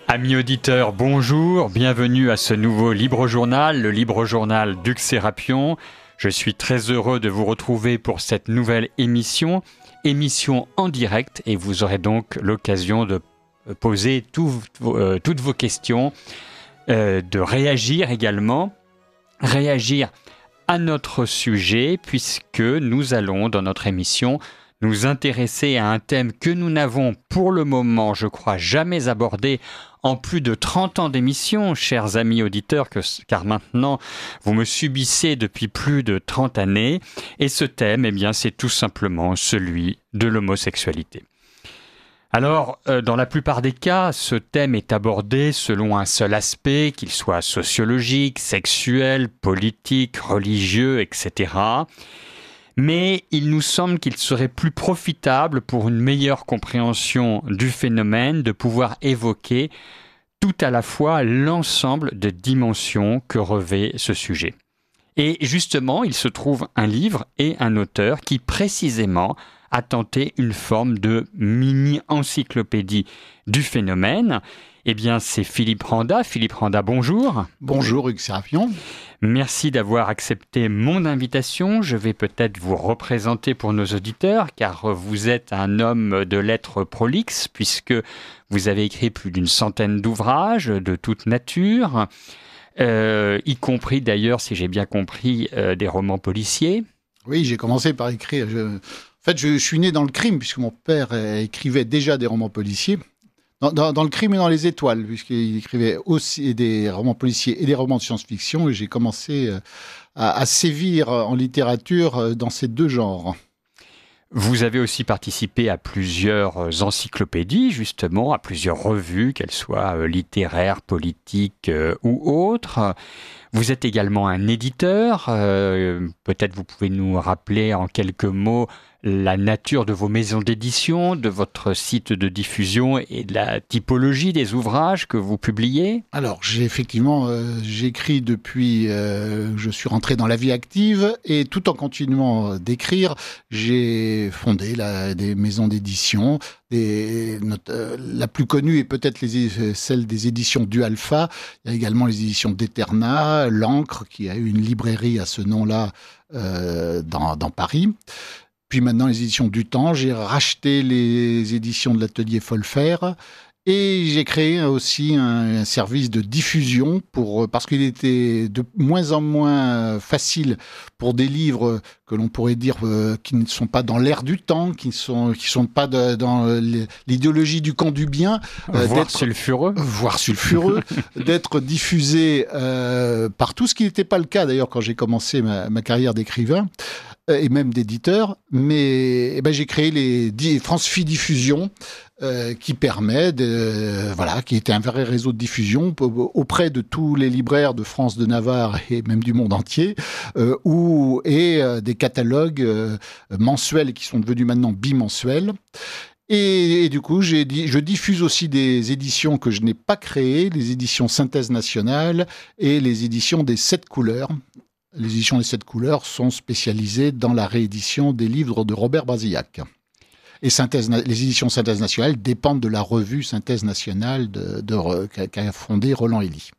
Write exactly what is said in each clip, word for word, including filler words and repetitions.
Amis auditeurs, bonjour, bienvenue à ce nouveau Libre Journal, le Libre Journal d'Hugues Sérapion. Je suis très heureux de vous retrouver pour cette nouvelle émission, émission en direct, et vous aurez donc l'occasion de poser tout, euh, toutes vos questions, euh, de réagir également, réagir à notre sujet, puisque nous allons dans notre émission nous intéresser à un thème que nous n'avons pour le moment, je crois, jamais abordé en plus de trente ans d'émission, chers amis auditeurs, que, car maintenant vous me subissez depuis plus de trente années. Et ce thème, eh bien, c'est tout simplement celui de l'homosexualité. Alors, euh, dans la plupart des cas, ce thème est abordé selon un seul aspect, qu'il soit sociologique, sexuel, politique, religieux, et cetera. Mais il nous semble qu'il serait plus profitable pour une meilleure compréhension du phénomène de pouvoir évoquer tout à la fois l'ensemble de dimensions que revêt ce sujet. Et justement, il se trouve un livre et un auteur qui précisément a tenté une forme de mini-encyclopédie du phénomène. Eh bien, c'est Philippe Randa. Philippe Randa, bonjour. Bonjour Hugues Sérapion. Merci d'avoir accepté mon invitation. Je vais peut-être vous représenter pour nos auditeurs, car vous êtes un homme de lettres prolixe, puisque vous avez écrit plus d'une centaine d'ouvrages de toute nature, euh, y compris d'ailleurs, si j'ai bien compris, euh, des romans policiers. Oui, j'ai commencé par écrire. Je... En fait, je, je suis né dans le crime, puisque mon père écrivait déjà des romans policiers. Dans, dans, dans le crime et dans les étoiles, puisqu'il écrivait aussi des romans policiers et des romans de science-fiction, et j'ai commencé à, à sévir en littérature dans ces deux genres. Vous avez aussi participé à plusieurs encyclopédies, justement, à plusieurs revues, qu'elles soient littéraires, politiques euh, ou autres. Vous êtes également un éditeur. Euh, peut-être vous pouvez nous rappeler en quelques mots la nature de vos maisons d'édition, de votre site de diffusion et de la typologie des ouvrages que vous publiez. Alors, j'ai effectivement, euh, j'écris depuis, euh, je suis rentré dans la vie active, et tout en continuant d'écrire, j'ai fondé la, des maisons d'édition. Des, notre, euh, la plus connue est peut-être les, celle des éditions du Alpha. Il y a également les éditions d'Eterna, l'Ancre, qui a eu une librairie à ce nom-là euh, dans, dans Paris. Puis maintenant, les éditions du Temps. J'ai racheté les éditions de l'Atelier Folfer. Et j'ai créé aussi un, un service de diffusion pour, parce qu'il était de moins en moins facile pour des livres que l'on pourrait dire euh, qui ne sont pas dans l'air du temps, qui ne sont, qui sont pas de, dans l'idéologie du camp du bien. Euh, voire d'être, sulfureux. Voire sulfureux. d'être diffusés euh, partout, ce qui n'était pas le cas d'ailleurs quand j'ai commencé ma, ma carrière d'écrivain et même d'éditeur, mais eh ben, j'ai créé les France Phi Diffusion, euh, qui permet de, euh, voilà, qui était un vrai réseau de diffusion auprès de tous les libraires de France, de Navarre et même du monde entier, euh, où, et euh, des catalogues euh, mensuels qui sont devenus maintenant bimensuels. Et, et du coup, j'ai dit, je diffuse aussi des éditions que je n'ai pas créées, les éditions Synthèse Nationale et les éditions des Sept Couleurs. Les éditions des Sept Couleurs sont spécialisées dans la réédition des livres de Robert Brasillac. Et Synthèse, les éditions Synthèse Nationale dépendent de la revue Synthèse Nationale de, de, qu'a fondée Roland Hély.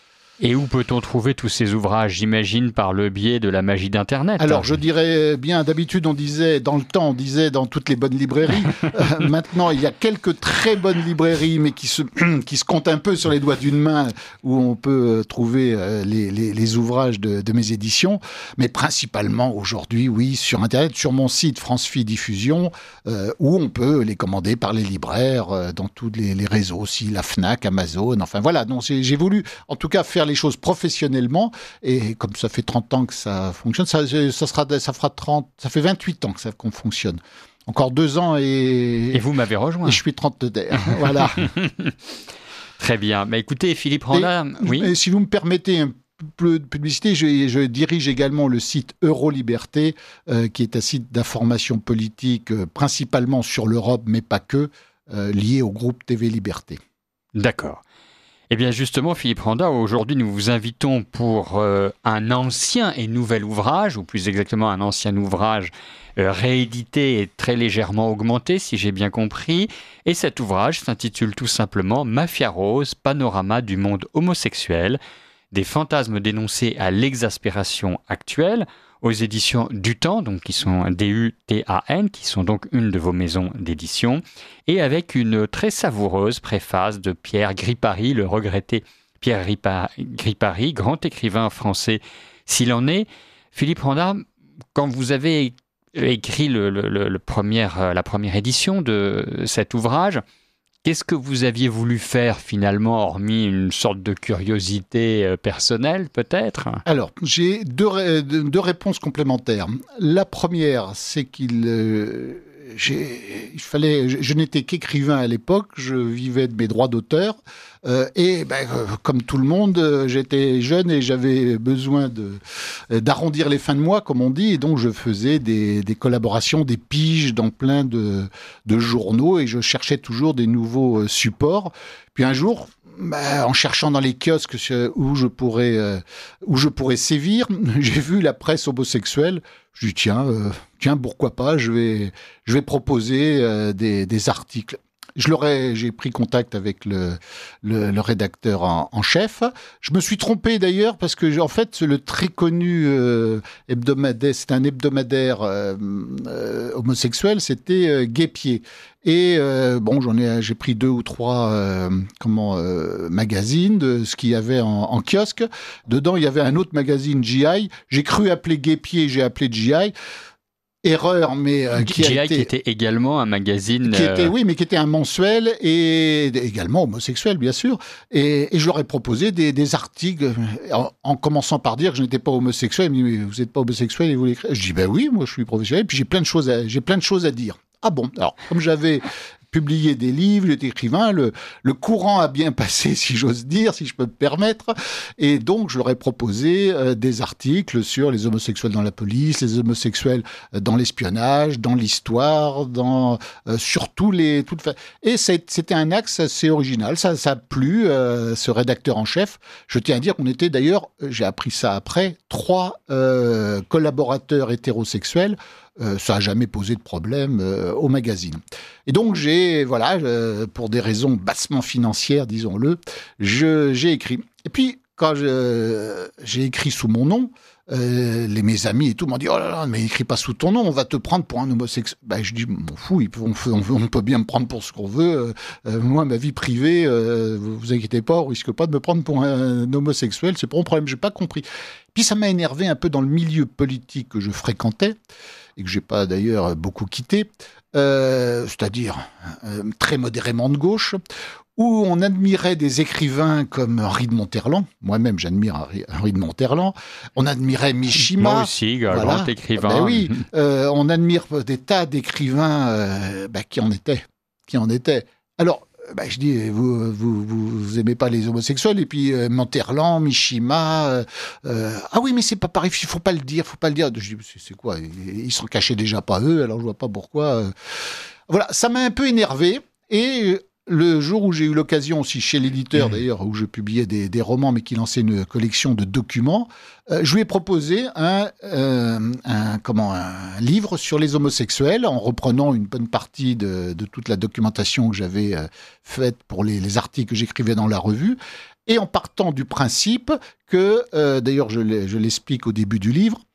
Et où peut-on trouver tous ces ouvrages, j'imagine, par le biais de la magie d'Internet? Alors, je dirais bien, d'habitude, on disait, dans le temps, on disait dans toutes les bonnes librairies. euh, maintenant, il y a quelques très bonnes librairies, mais qui se, qui se comptent un peu sur les doigts d'une main, où on peut trouver euh, les, les, les ouvrages de, de mes éditions. Mais principalement, aujourd'hui, oui, sur Internet, sur mon site France Phi Diffusion, euh, où on peut les commander par les libraires, euh, dans tous les, les réseaux aussi, la Fnac, Amazon, enfin voilà. Donc, j'ai voulu, en tout cas, faire les choses professionnellement, et comme ça fait trente ans que ça fonctionne, ça, ça, sera, ça fera trente, ça fait vingt-huit ans que ça qu'on fonctionne. Encore deux ans et... Et vous m'avez rejoint. Et je suis trentenaire, voilà. Très bien. Mais écoutez, Philippe Randa, et, oui. Et si vous me permettez un peu de publicité, je, je dirige également le site Euroliberté, euh, qui est un site d'information politique, euh, principalement sur l'Europe, mais pas que, euh, lié au groupe T V Liberté. D'accord. Eh bien justement, Philippe Randa, aujourd'hui nous vous invitons pour euh, un ancien et nouvel ouvrage, ou plus exactement un ancien ouvrage euh, réédité et très légèrement augmenté, si j'ai bien compris. Et cet ouvrage s'intitule tout simplement « Mafia Rose, panorama du monde homosexuel, des fantasmes dénoncés à l'exaspération actuelle », aux éditions du Temps, donc qui sont D U T A N, qui sont donc une de vos maisons d'édition, et avec une très savoureuse préface de Pierre Gripari, le regretté Pierre Gripari, grand écrivain français s'il en est. Philippe Randa, quand vous avez écrit le, le, le premier, la première édition de cet ouvrage, qu'est-ce que vous aviez voulu faire finalement, hormis une sorte de curiosité personnelle peut-être ? Alors, j'ai deux, ré- deux réponses complémentaires. La première, c'est qu'il euh, j'ai, il fallait, je, je n'étais qu'écrivain à l'époque, je vivais de mes droits d'auteur, euh, et ben, euh, comme tout le monde, euh, j'étais jeune et j'avais besoin de, d'arrondir les fins de mois, comme on dit, et donc je faisais des, des collaborations, des piges dans plein de, de journaux, et je cherchais toujours des nouveaux supports. Puis un jour, bah, en cherchant dans les kiosques où je pourrais, euh, où je pourrais sévir, j'ai vu la presse homosexuelle. Je dis tiens, euh, tiens pourquoi pas, je vais, je vais proposer euh, des, des articles. Je leur ai, j'ai pris contact avec le, le, le rédacteur en, en chef. Je me suis trompé d'ailleurs parce que en fait le très connu euh, hebdomadaire, c'est un hebdomadaire euh, euh, homosexuel, c'était euh, Guépier. Et euh, bon, j'en ai, j'ai pris deux ou trois euh, comment euh, magazines de ce qu'il y avait en, en kiosque. Dedans, il y avait un autre magazine G I. J'ai cru appeler Guépier, j'ai appelé G I. Erreur, mais euh, qui G I a été, qui était également un magazine. qui était, euh... oui, mais qui était un mensuel et également homosexuel, bien sûr. Et, et je leur ai proposé des, des articles en, en commençant par dire que je n'étais pas homosexuel. Ils me disent, vous n'êtes pas homosexuel et vous l'écrivez. Je dis, ben oui, moi je suis professionnel. Et puis j'ai plein de choses, à, j'ai plein de choses à dire. Ah bon, alors comme j'avais publié des livres, j'étais écrivain, le, le courant a bien passé, si j'ose dire, si je peux me permettre, et donc je leur ai proposé euh, des articles sur les homosexuels dans la police, les homosexuels dans l'espionnage, dans l'histoire, dans euh, surtout les toutes. Et c'était un axe assez original, ça, ça a plu euh, ce rédacteur en chef. Je tiens à dire qu'on était d'ailleurs, j'ai appris ça après, trois euh, collaborateurs hétérosexuels. Euh, ça n'a jamais posé de problème euh, au magazine. Et donc, j'ai, voilà, euh, pour des raisons bassement financières, disons-le, je, j'ai écrit. Et puis, quand je, j'ai écrit sous mon nom, euh, les, mes amis et tout m'ont dit « Oh là là, mais écris pas sous ton nom, on va te prendre pour un homosexuel. » Ben, je dis « M'en fous, on, on, on peut bien me prendre pour ce qu'on veut. Euh, moi, ma vie privée, euh, vous vous inquiétez pas, on risque pas de me prendre pour un, un homosexuel, c'est pas mon problème, j'ai pas compris. » Puis ça m'a énervé un peu dans le milieu politique que je fréquentais, et que j'ai pas d'ailleurs beaucoup quitté, euh, c'est-à-dire euh, très modérément de gauche, où on admirait des écrivains comme Henri de Monterland. Moi-même, j'admire Henri, Henri de Monterland. On admirait Mishima. Moi aussi, voilà. Grand écrivain. Ben oui, euh, on admire des tas d'écrivains euh, ben, qui en étaient, qui en étaient. Alors, ben, je dis, vous, vous, vous, vous aimez pas les homosexuels, et puis euh, Monterland, Mishima, euh, euh, ah oui, mais c'est pas pareil, il faut pas le dire, faut pas le dire. Je dis, c'est quoi, ils s'en cachaient déjà pas eux, alors je vois pas pourquoi. Euh... Voilà, ça m'a un peu énervé, et le jour où j'ai eu l'occasion aussi chez l'éditeur, mmh. d'ailleurs, où je publiais des, des romans, mais qui lançait une collection de documents, euh, je lui ai proposé un, euh, un, comment, un livre sur les homosexuels, en reprenant une bonne partie de, de toute la documentation que j'avais euh, faite pour les, les articles que j'écrivais dans la revue, et en partant du principe que, euh, d'ailleurs, je l'explique au début du livre,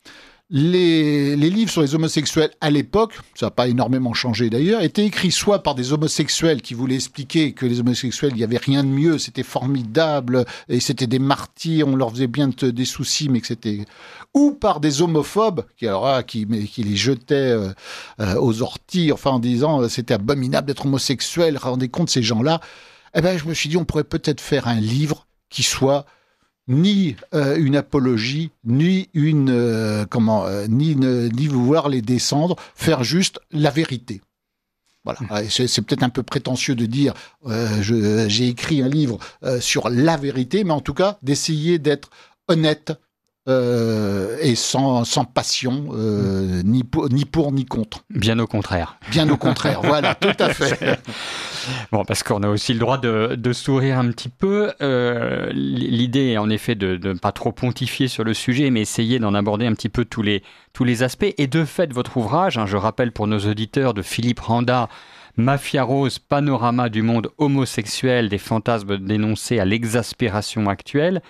Les, les livres sur les homosexuels à l'époque, ça n'a pas énormément changé d'ailleurs, étaient écrits soit par des homosexuels qui voulaient expliquer que les homosexuels, il n'y avait rien de mieux, c'était formidable, et c'était des martyrs, on leur faisait bien des soucis, mais que c'était... Ou par des homophobes, qui, alors, ah, qui, mais, qui les jetaient euh, euh, aux orties, enfin en disant euh, c'était abominable d'être homosexuel, rendez compte ces gens-là. Eh ben, je me suis dit, on pourrait peut-être faire un livre qui soit... ni euh, une apologie, ni une euh, comment, euh, ni ne, ni vouloir les descendre, faire juste la vérité. Voilà. Mmh. C'est, c'est peut-être un peu prétentieux de dire euh, je, j'ai écrit un livre euh, sur la vérité, mais en tout cas d'essayer d'être honnête euh, et sans, sans passion, euh, ni, pour, ni pour ni contre. Bien au contraire. Bien au contraire, voilà, tout à fait. Bon, parce qu'on a aussi le droit de, de sourire un petit peu. Euh, l'idée est en effet de ne pas trop pontifier sur le sujet, mais essayer d'en aborder un petit peu tous les, tous les aspects. Et de fait, votre ouvrage, hein, je rappelle pour nos auditeurs, de Philippe Randa, Mafia Rose, panorama du monde homosexuel, des fantasmes dénoncés à l'exaspération actuelle,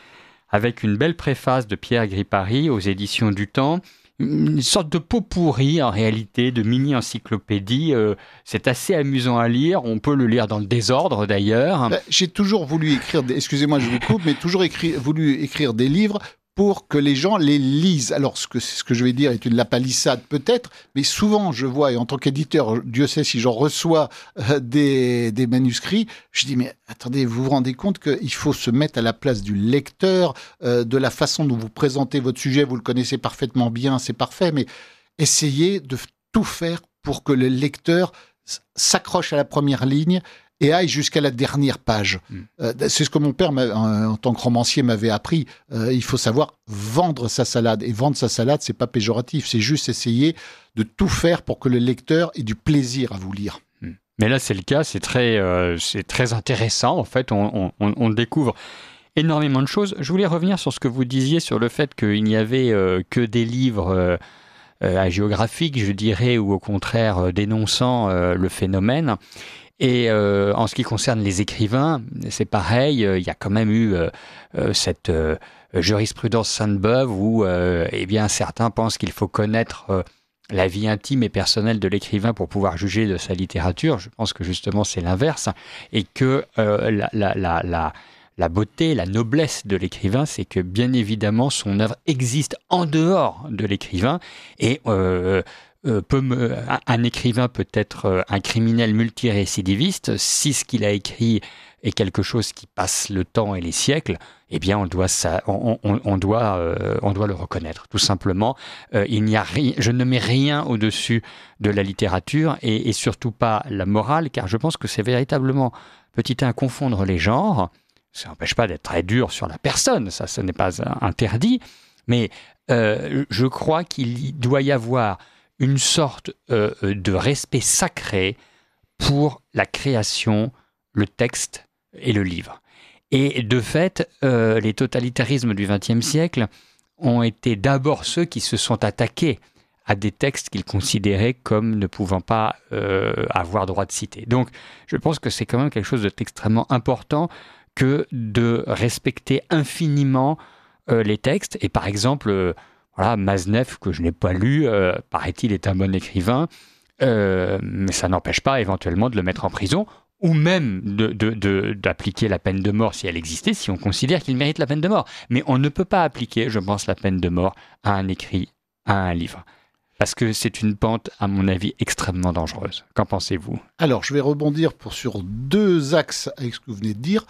avec une belle préface de Pierre Gripari aux éditions du Temps. Une sorte de pot pourri en réalité, de mini-encyclopédie. Euh, c'est assez amusant à lire. On peut le lire dans le désordre d'ailleurs. Ben, j'ai toujours voulu écrire, des... excusez-moi je vous coupe, mais toujours écrit... voulu écrire des livres pour que les gens les lisent. Alors, ce que, ce que je vais dire est une lapalissade peut-être, mais souvent je vois, et en tant qu'éditeur, Dieu sait si j'en reçois euh, des, des manuscrits, je dis, mais attendez, vous vous rendez compte qu'il faut se mettre à la place du lecteur, euh, de la façon dont vous présentez votre sujet, vous le connaissez parfaitement bien, c'est parfait, mais essayez de tout faire pour que le lecteur s'accroche à la première ligne et aille jusqu'à la dernière page. Mmh. Euh, c'est ce que mon père, en, en tant que romancier, m'avait appris. Euh, il faut savoir vendre sa salade. Et vendre sa salade, c'est pas péjoratif. C'est juste essayer de tout faire pour que le lecteur ait du plaisir à vous lire. Mmh. Mais là, c'est le cas. C'est très, euh, c'est très intéressant. En fait, on, on, on découvre énormément de choses. Je voulais revenir sur ce que vous disiez sur le fait qu'il n'y avait euh, que des livres euh, euh, hagiographiques, je dirais, ou au contraire euh, dénonçant euh, le phénomène. Et euh, en ce qui concerne les écrivains, c'est pareil, euh, il y a quand même eu euh, euh, cette euh, jurisprudence Sainte-Beuve où euh, eh bien, certains pensent qu'il faut connaître euh, la vie intime et personnelle de l'écrivain pour pouvoir juger de sa littérature. Je pense que justement c'est l'inverse et que euh, la, la, la, la, la beauté, la noblesse de l'écrivain, c'est que bien évidemment son œuvre existe en dehors de l'écrivain et euh, Euh, peut me, un, un écrivain peut être euh, un criminel multirécidiviste si ce qu'il a écrit est quelque chose qui passe le temps et les siècles. Eh bien, on doit, ça, on, on, on doit, euh, on doit le reconnaître, tout simplement. Euh, il n'y a rien, je ne mets rien au-dessus de la littérature et, et surtout pas la morale, car je pense que c'est véritablement petit un confondre les genres. Ça n'empêche pas d'être très dur sur la personne, ça, ce n'est pas interdit. Mais euh, je crois qu'il doit y avoir une sorte euh, de respect sacré pour la création, le texte et le livre. Et de fait, euh, les totalitarismes du vingtième siècle ont été d'abord ceux qui se sont attaqués à des textes qu'ils considéraient comme ne pouvant pas euh, avoir droit de citer. Donc, je pense que c'est quand même quelque chose d'extrêmement important que de respecter infiniment euh, les textes. Et par exemple... Euh, Voilà, Maznev, que je n'ai pas lu, euh, paraît-il, est un bon écrivain, euh, mais ça n'empêche pas éventuellement de le mettre en prison, ou même de, de, de, d'appliquer la peine de mort si elle existait, si on considère qu'il mérite la peine de mort. Mais on ne peut pas appliquer, je pense, la peine de mort à un écrit, à un livre. Parce que c'est une pente, à mon avis, extrêmement dangereuse. Qu'en pensez-vous ? Alors, je vais rebondir pour, sur deux axes avec ce que vous venez de dire.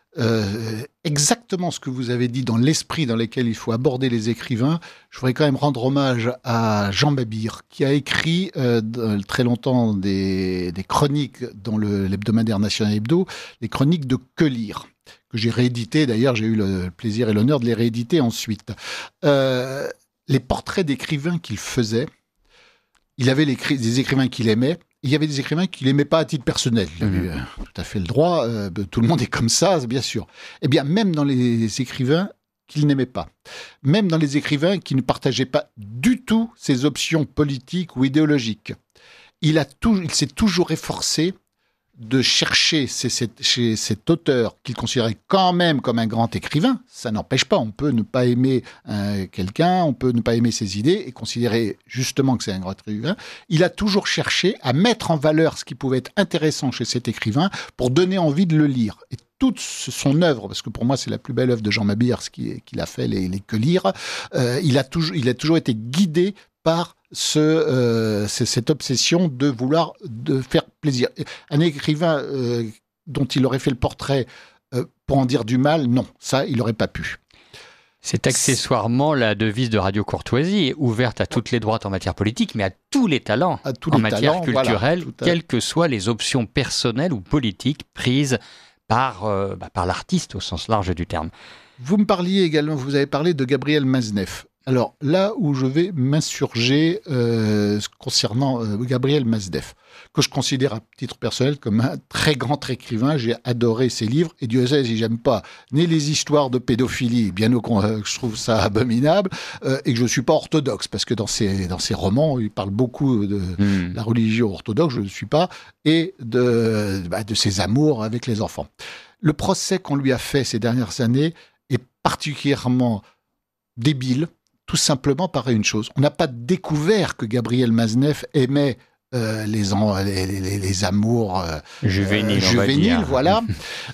Euh, exactement ce que vous avez dit dans l'esprit dans lequel il faut aborder les écrivains. Je voudrais quand même rendre hommage à Jean Babir, qui a écrit euh, très longtemps des, des chroniques dans le, l'hebdomadaire National Hebdo, les chroniques de Que lire, que j'ai réédité. D'ailleurs, j'ai eu le plaisir et l'honneur de les rééditer ensuite. Euh, les portraits d'écrivains qu'il faisait, il avait les, des écrivains qu'il aimait. Il y avait des écrivains qu'il n'aimait pas à titre personnel. Il avait mmh. tout à fait le droit. Euh, tout le monde est comme ça, bien sûr. Eh bien, même dans les écrivains qu'il n'aimait pas, même dans les écrivains qui ne partageaient pas du tout ses options politiques ou idéologiques, il, a tout, il s'est toujours efforcé de chercher chez cet, chez cet auteur qu'il considérait quand même comme un grand écrivain. Ça n'empêche pas, on peut ne pas aimer euh, quelqu'un, on peut ne pas aimer ses idées et considérer justement que c'est un grand écrivain. Il a toujours cherché à mettre en valeur ce qui pouvait être intéressant chez cet écrivain pour donner envie de le lire. Et toute son œuvre, parce que pour moi c'est la plus belle œuvre de Jean Babir, ce qu'il a fait, les, les Que lire, euh, il, a toujours, il a toujours été guidé par ce, euh, cette obsession de vouloir de faire plaisir. Un écrivain euh, dont il aurait fait le portrait euh, pour en dire du mal, non, ça, il n'aurait pas pu. C'est accessoirement la devise de Radio Courtoisie, ouverte à toutes les droites en matière politique, mais à tous les talents à tous en les matière talents, culturelle, voilà, à... quelles que soient les options personnelles ou politiques prises par, euh, bah, par l'artiste au sens large du terme. Vous me parliez également, vous avez parlé de Gabriel Maznev. Alors, là où je vais m'insurger euh, concernant euh, Gabriel Mazdef, que je considère à titre personnel comme un très grand écrivain, j'ai adoré ses livres, et Dieu sait si j'aime pas ni les histoires de pédophilie, bien au contraire, je trouve ça abominable, euh, et que je suis pas orthodoxe, parce que dans ses, dans ses romans, il parle beaucoup de mmh. la religion orthodoxe, je ne suis pas, et de, bah, de ses amours avec les enfants. Le procès qu'on lui a fait ces dernières années est particulièrement débile, tout simplement par une chose. On n'a pas découvert que Gabriel Mazdef aimait euh, les, les, les, les amours euh, juvéniles, euh, juvéniles voilà.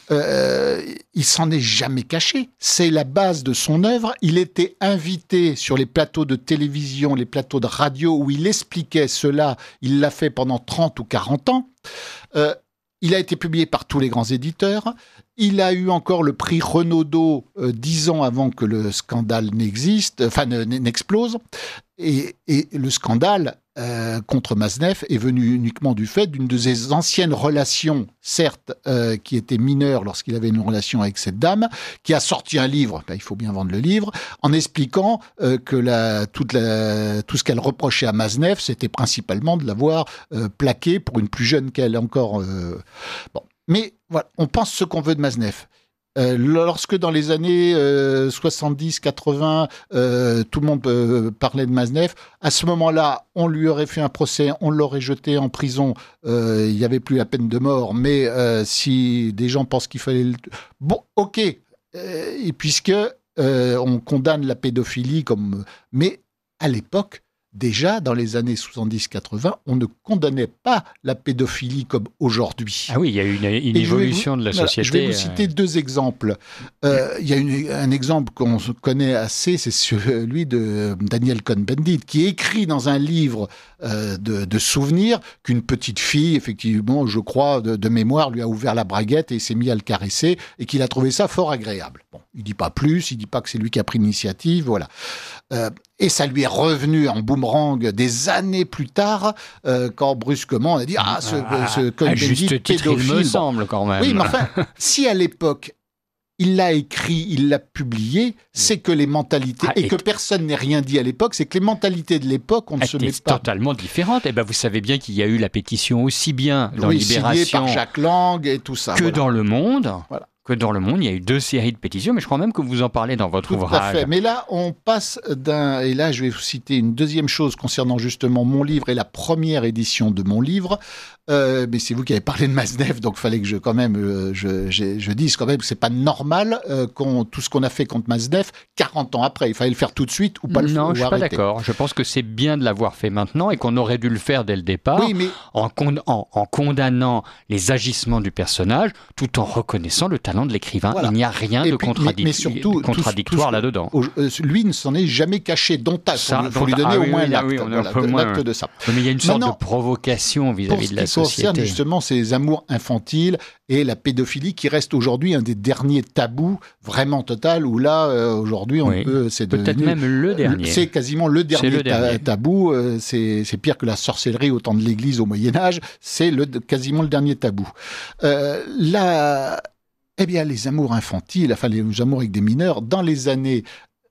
euh, il s'en est jamais caché. C'est la base de son œuvre. Il était invité sur les plateaux de télévision, les plateaux de radio où il expliquait cela. Il l'a fait pendant trente ou quarante ans. Euh, Il a été publié par tous les grands éditeurs. Il a eu encore le prix Renaudot euh, dix ans avant que le scandale n'existe, enfin n'explose. Et, et le scandale euh, contre Mazdef est venu uniquement du fait d'une de ses anciennes relations, certes, euh, qui était mineure lorsqu'il avait une relation avec cette dame, qui a sorti un livre, ben, il faut bien vendre le livre, en expliquant euh, que la, toute la, tout ce qu'elle reprochait à Mazdef, c'était principalement de l'avoir euh, plaqué pour une plus jeune qu'elle encore. Euh, bon. Mais voilà, on pense ce qu'on veut de Mazdef. Euh, lorsque dans les années euh, soixante-dix quatre-vingts, euh, tout le monde euh, parlait de Mazdef, à ce moment-là, on lui aurait fait un procès, on l'aurait jeté en prison, euh, il n'y avait plus la peine de mort, mais euh, si des gens pensent qu'il fallait... Le... Bon, ok, euh, et puisque euh, on condamne la pédophilie, comme... mais à l'époque, déjà, dans les années soixante-dix quatre-vingts, on ne condamnait pas la pédophilie comme aujourd'hui. Ah oui, il y a eu une, une évolution vous, de la voilà, société. Je vais vous citer euh... deux exemples. Euh, il y a une, un exemple qu'on connaît assez, c'est celui de Daniel Cohn-Bendit, qui écrit dans un livre euh, de, de souvenirs qu'une petite fille, effectivement, je crois, de, de mémoire, lui a ouvert la braguette et s'est mis à le caresser, et qu'il a trouvé ça fort agréable. Bon, il dit pas plus, il dit pas que c'est lui qui a pris l'initiative, voilà. Euh, et ça lui est revenu en boomerang des années plus tard, euh, quand brusquement on a dit « Ah, ce, ah, ce Cohn-Bendit pédophile ». Il me semble quand même. Oui, mais enfin, si à l'époque, il l'a écrit, il l'a publié, c'est que les mentalités, ah, et, et que personne n'ait rien dit à l'époque, c'est que les mentalités de l'époque, on ne se met pas... totalement différentes. Et ben, vous savez bien qu'il y a eu la pétition aussi bien dans oui, Libération... signée par Jacques Lang et tout ça. Que voilà. dans Le Monde. Voilà. Que dans Le Monde, il y a eu deux séries de pétitions, mais je crois même que vous en parlez dans votre Tout ouvrage. À fait. Mais là, on passe d'un... Et là, je vais vous citer une deuxième chose concernant justement mon livre et la première édition de mon livre. Euh, mais c'est vous qui avez parlé de Mazdef, donc il fallait que je, quand même, euh, je, je, je dise quand même que c'est pas normal euh, qu'on, tout ce qu'on a fait contre Mazdef quarante ans après. Il fallait le faire tout de suite ou pas le faire. Non, je suis arrêter. pas d'accord. Je pense que c'est bien de l'avoir fait maintenant et qu'on aurait dû le faire dès le départ, oui, mais... en, con- en, en condamnant les agissements du personnage, tout en reconnaissant le talent de l'écrivain. Voilà. Il n'y a rien et de, puis, contradic- mais, mais surtout, tout, contradictoire tout, là-dedans. Euh, lui ne s'en est jamais caché, dont acte. Il faut lui donner ah, au oui, moins oui, l'acte, oui, on voilà, de, moins... l'acte de ça. Mais il y a une sorte Maintenant, de provocation vis-à-vis de la société. Pour ce qui concerne justement ces amours infantiles et la pédophilie qui reste aujourd'hui un des derniers tabous vraiment total où là, euh, aujourd'hui, on oui. peut... C'est peut-être devenu, même le dernier. C'est quasiment le dernier, le dernier. Ta- tabou. Euh, c'est, c'est pire que la sorcellerie au temps de l'Église au Moyen-Âge. C'est le, quasiment le dernier tabou. Euh, là... Eh bien, les amours infantiles, enfin les amours avec des mineurs, dans les années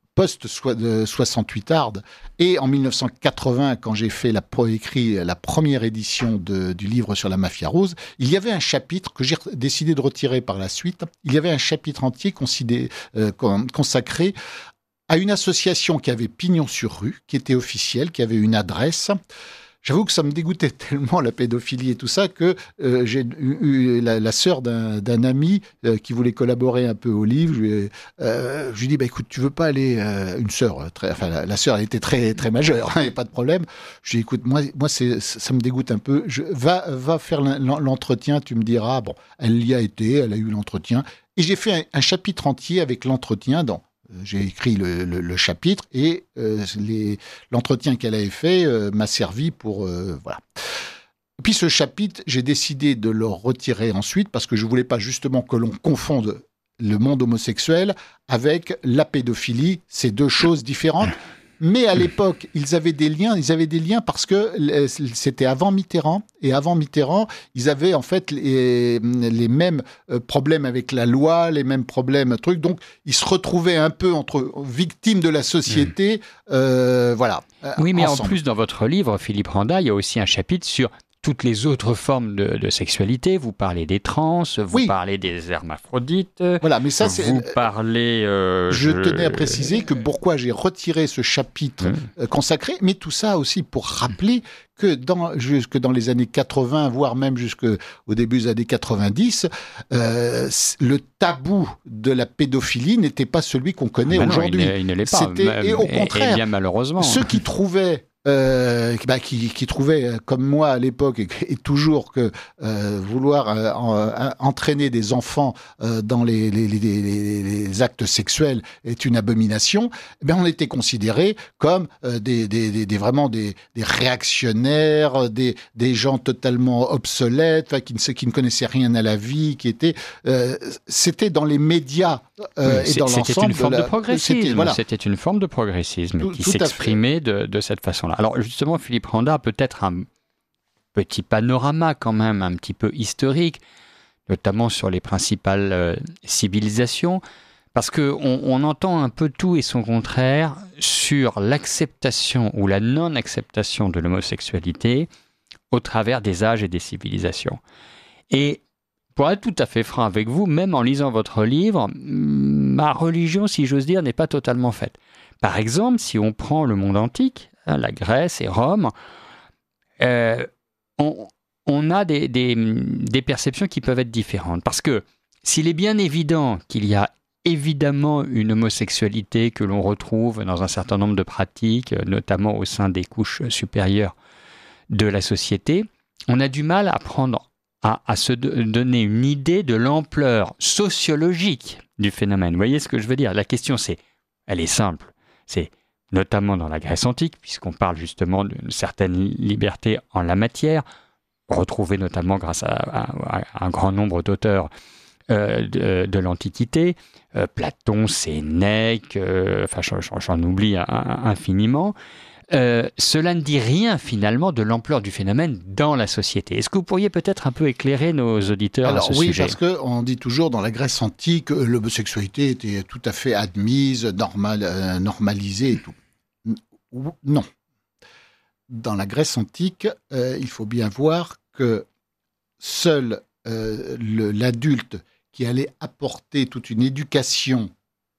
post-soixante-huit Ardes et en mille neuf cent quatre-vingts, quand j'ai fait la écrit la première édition de, du livre sur la mafia rose, il y avait un chapitre que j'ai décidé de retirer par la suite. Il y avait un chapitre entier considé, euh, consacré à une association qui avait pignon sur rue, qui était officielle, qui avait une adresse. J'avoue que ça me dégoûtait tellement la pédophilie et tout ça que euh, j'ai eu, eu la, la sœur d'un, d'un ami euh, qui voulait collaborer un peu au livre. Je lui ai, euh, je lui ai dit bah écoute, tu veux pas aller euh, une sœur très, enfin la, la sœur elle était très très majeure, il hein, y a pas de problème. Je lui ai dit écoute moi moi c'est ça me dégoûte un peu. Je va va faire l'entretien, tu me diras bon elle y a été, elle a eu l'entretien et j'ai fait un, un chapitre entier avec l'entretien dans J'ai écrit le, le, le chapitre et euh, les, l'entretien qu'elle avait fait euh, m'a servi pour... Euh, voilà. Et puis ce chapitre, j'ai décidé de le retirer ensuite parce que je ne voulais pas justement que l'on confonde le monde homosexuel avec la pédophilie. C'est deux choses différentes. Mais à l'époque, ils avaient des liens. Ils avaient des liens parce que c'était avant Mitterrand. Et avant Mitterrand, ils avaient en fait les, les mêmes problèmes avec la loi, les mêmes problèmes, trucs. Donc, ils se retrouvaient un peu entre victimes de la société. Mmh. Euh, voilà. Oui, mais ensemble. En plus, dans votre livre, Philippe Randa, il y a aussi un chapitre sur toutes les autres formes de, de sexualité. Vous parlez des trans, vous oui. parlez des hermaphrodites. Voilà, mais ça, c'est. Vous parlez. Euh, je, je tenais à préciser que pourquoi j'ai retiré ce chapitre mmh. consacré, mais tout ça aussi pour rappeler que dans, jusque dans les années quatre-vingts, voire même jusqu'au début des années quatre-vingt-dix, euh, le tabou de la pédophilie n'était pas celui qu'on connaît ah ben aujourd'hui. Non, il ne l'est pas. C'était, et au contraire, et bien malheureusement. Ceux qui trouvaient Euh, bah, qui, qui trouvait, comme moi à l'époque, et, et toujours que euh, vouloir euh, en, entraîner des enfants euh, dans les, les, les, les, les actes sexuels est une abomination, eh bien, on était considérés comme euh, des, des, des, des, vraiment des, des réactionnaires, des, des gens totalement obsolètes, qui ne, qui ne connaissaient rien à la vie, qui étaient... Euh, c'était dans les médias euh, oui, et dans l'ensemble... C'était une forme de, de, la, progressisme. C'était, voilà. c'était une forme de progressisme tout, qui tout s'exprimait de, de cette façon-là. Alors justement, Philippe Randa a peut-être un petit panorama quand même, un petit peu historique, notamment sur les principales euh, civilisations, parce qu'on on entend un peu tout et son contraire sur l'acceptation ou la non-acceptation de l'homosexualité au travers des âges et des civilisations. Et pour être tout à fait franc avec vous, même en lisant votre livre, ma religion, si j'ose dire, n'est pas totalement faite. Par exemple, si on prend le monde antique, la Grèce et Rome, euh, on, on a des, des, des perceptions qui peuvent être différentes. Parce que s'il est bien évident qu'il y a évidemment une homosexualité que l'on retrouve dans un certain nombre de pratiques, notamment au sein des couches supérieures de la société, on a du mal à prendre, à, à se donner une idée de l'ampleur sociologique du phénomène. Vous voyez ce que je veux dire ? La question, c'est, elle est simple, c'est notamment dans la Grèce antique, puisqu'on parle justement d'une certaine liberté en la matière, retrouvée notamment grâce à, à, à un grand nombre d'auteurs euh, de, de l'Antiquité, euh, Platon, Sénèque, euh, enfin j'en, j'en oublie un, un, infiniment. Euh, cela ne dit rien finalement de l'ampleur du phénomène dans la société. Est-ce que vous pourriez peut-être un peu éclairer nos auditeurs Alors, à ce oui, sujet ? Oui, parce qu'on dit toujours dans la Grèce antique, l'homosexualité était tout à fait admise, normal, euh, normalisée et tout. Non. Dans la Grèce antique, euh, il faut bien voir que seul euh, le, l'adulte qui allait apporter toute une éducation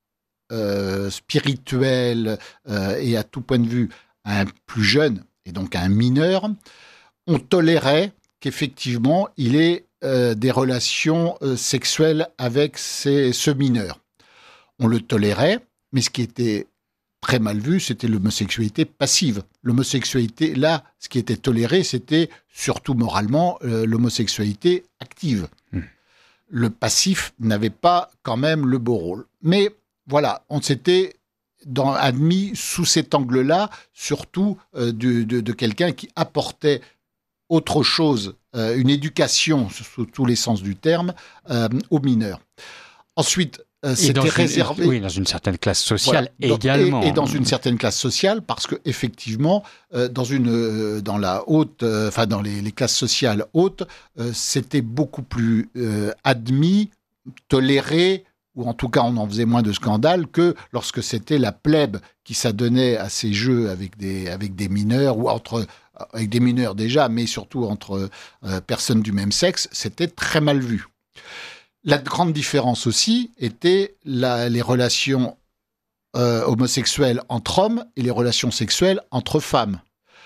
euh, spirituelle euh, et à tout point de vue à un plus jeune, et donc à un mineur, on tolérait qu'effectivement il ait euh, des relations euh, sexuelles avec ces, ce mineur. On le tolérait, mais ce qui était très mal vu, c'était l'homosexualité passive. L'homosexualité, là, ce qui était toléré, c'était surtout moralement euh, l'homosexualité active. Mmh. Le passif n'avait pas quand même le beau rôle. Mais voilà, on s'était dans, admis sous cet angle-là, surtout euh, de, de, de quelqu'un qui apportait autre chose, euh, une éducation, sous tous les sens du terme, euh, aux mineurs. Ensuite, Euh, c'était réservé. Une, oui, dans une certaine classe sociale voilà, également. Et, et dans une certaine classe sociale, parce que effectivement, euh, dans une, euh, dans la haute, enfin euh, dans les, les classes sociales hautes, euh, c'était beaucoup plus euh, admis, toléré, ou en tout cas on en faisait moins de scandales que lorsque c'était la plèbe qui s'adonnait à ces jeux avec des avec des mineurs ou entre avec des mineurs déjà, mais surtout entre euh, personnes du même sexe, c'était très mal vu. La grande différence aussi était la, les relations euh, homosexuelles entre hommes et les relations sexuelles entre femmes.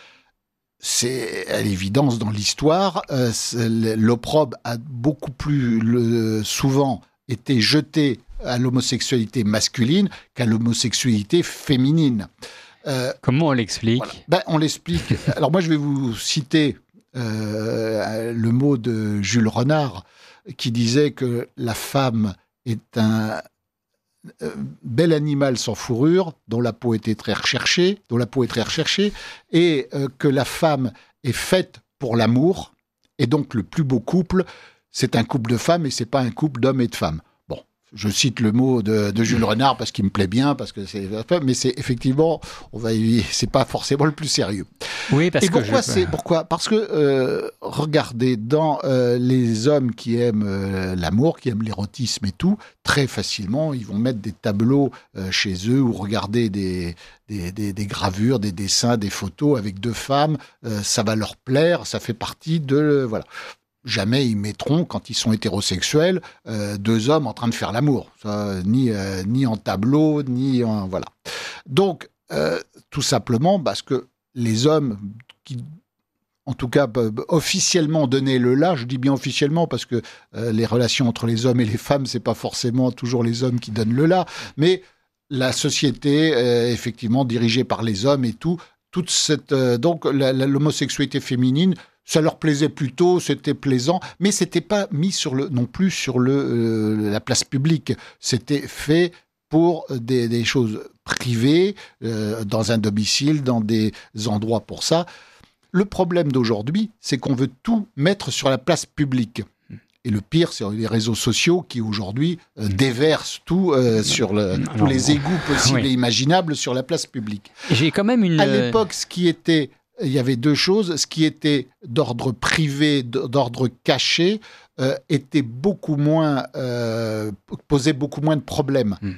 C'est à l'évidence dans l'histoire, euh, l'opprobre a beaucoup plus le, souvent été jeté à l'homosexualité masculine qu'à l'homosexualité féminine. Euh, Comment on l'explique ? Voilà. Ben, on l'explique. Alors moi, je vais vous citer euh, le mot de Jules Renard, qui disait que la femme est un euh, bel animal sans fourrure, dont la peau était très recherchée, dont la peau est très recherchée, et euh, que la femme est faite pour l'amour, et donc le plus beau couple, c'est un couple de femmes, et c'est pas un couple d'hommes et de femmes. Bon, je cite le mot de, de Jules Renard parce qu'il me plaît bien, parce que c'est, mais c'est effectivement, on va, c'est pas forcément le plus sérieux. Oui, parce Et que pourquoi je... c'est pourquoi Parce que euh, regardez, dans euh, les hommes qui aiment euh, l'amour, qui aiment l'érotisme et tout, très facilement, ils vont mettre des tableaux euh, chez eux ou regarder des, des, des, des gravures, des dessins, des photos avec deux femmes. Euh, ça va leur plaire, ça fait partie de euh, voilà. Jamais ils mettront, quand ils sont hétérosexuels, euh, deux hommes en train de faire l'amour, ça, ni euh, ni en tableau, ni en voilà. Donc euh, tout simplement parce que les hommes qui, en tout cas, officiellement donnaient le là, je dis bien officiellement parce que euh, les relations entre les hommes et les femmes, c'est pas forcément toujours les hommes qui donnent le là, mais la société, euh, effectivement, dirigée par les hommes et tout, toute cette euh, donc la, la, l'homosexualité féminine, ça leur plaisait plutôt, c'était plaisant, mais c'était pas mis sur le non plus sur le euh, la place publique. C'était fait pour des, des choses privées, euh, dans un domicile, dans des endroits pour ça. Le problème d'aujourd'hui, c'est qu'on veut tout mettre sur la place publique. Et le pire, c'est les réseaux sociaux qui, aujourd'hui, euh, déversent tout euh, sur le, non, tous les non. égouts possibles Oui. et imaginables sur la place publique. J'ai quand même une... À l'époque, ce qui était... Il y avait deux choses. Ce qui était d'ordre privé, d'ordre caché, euh, était beaucoup moins... Euh, posait beaucoup moins de problèmes. Mm.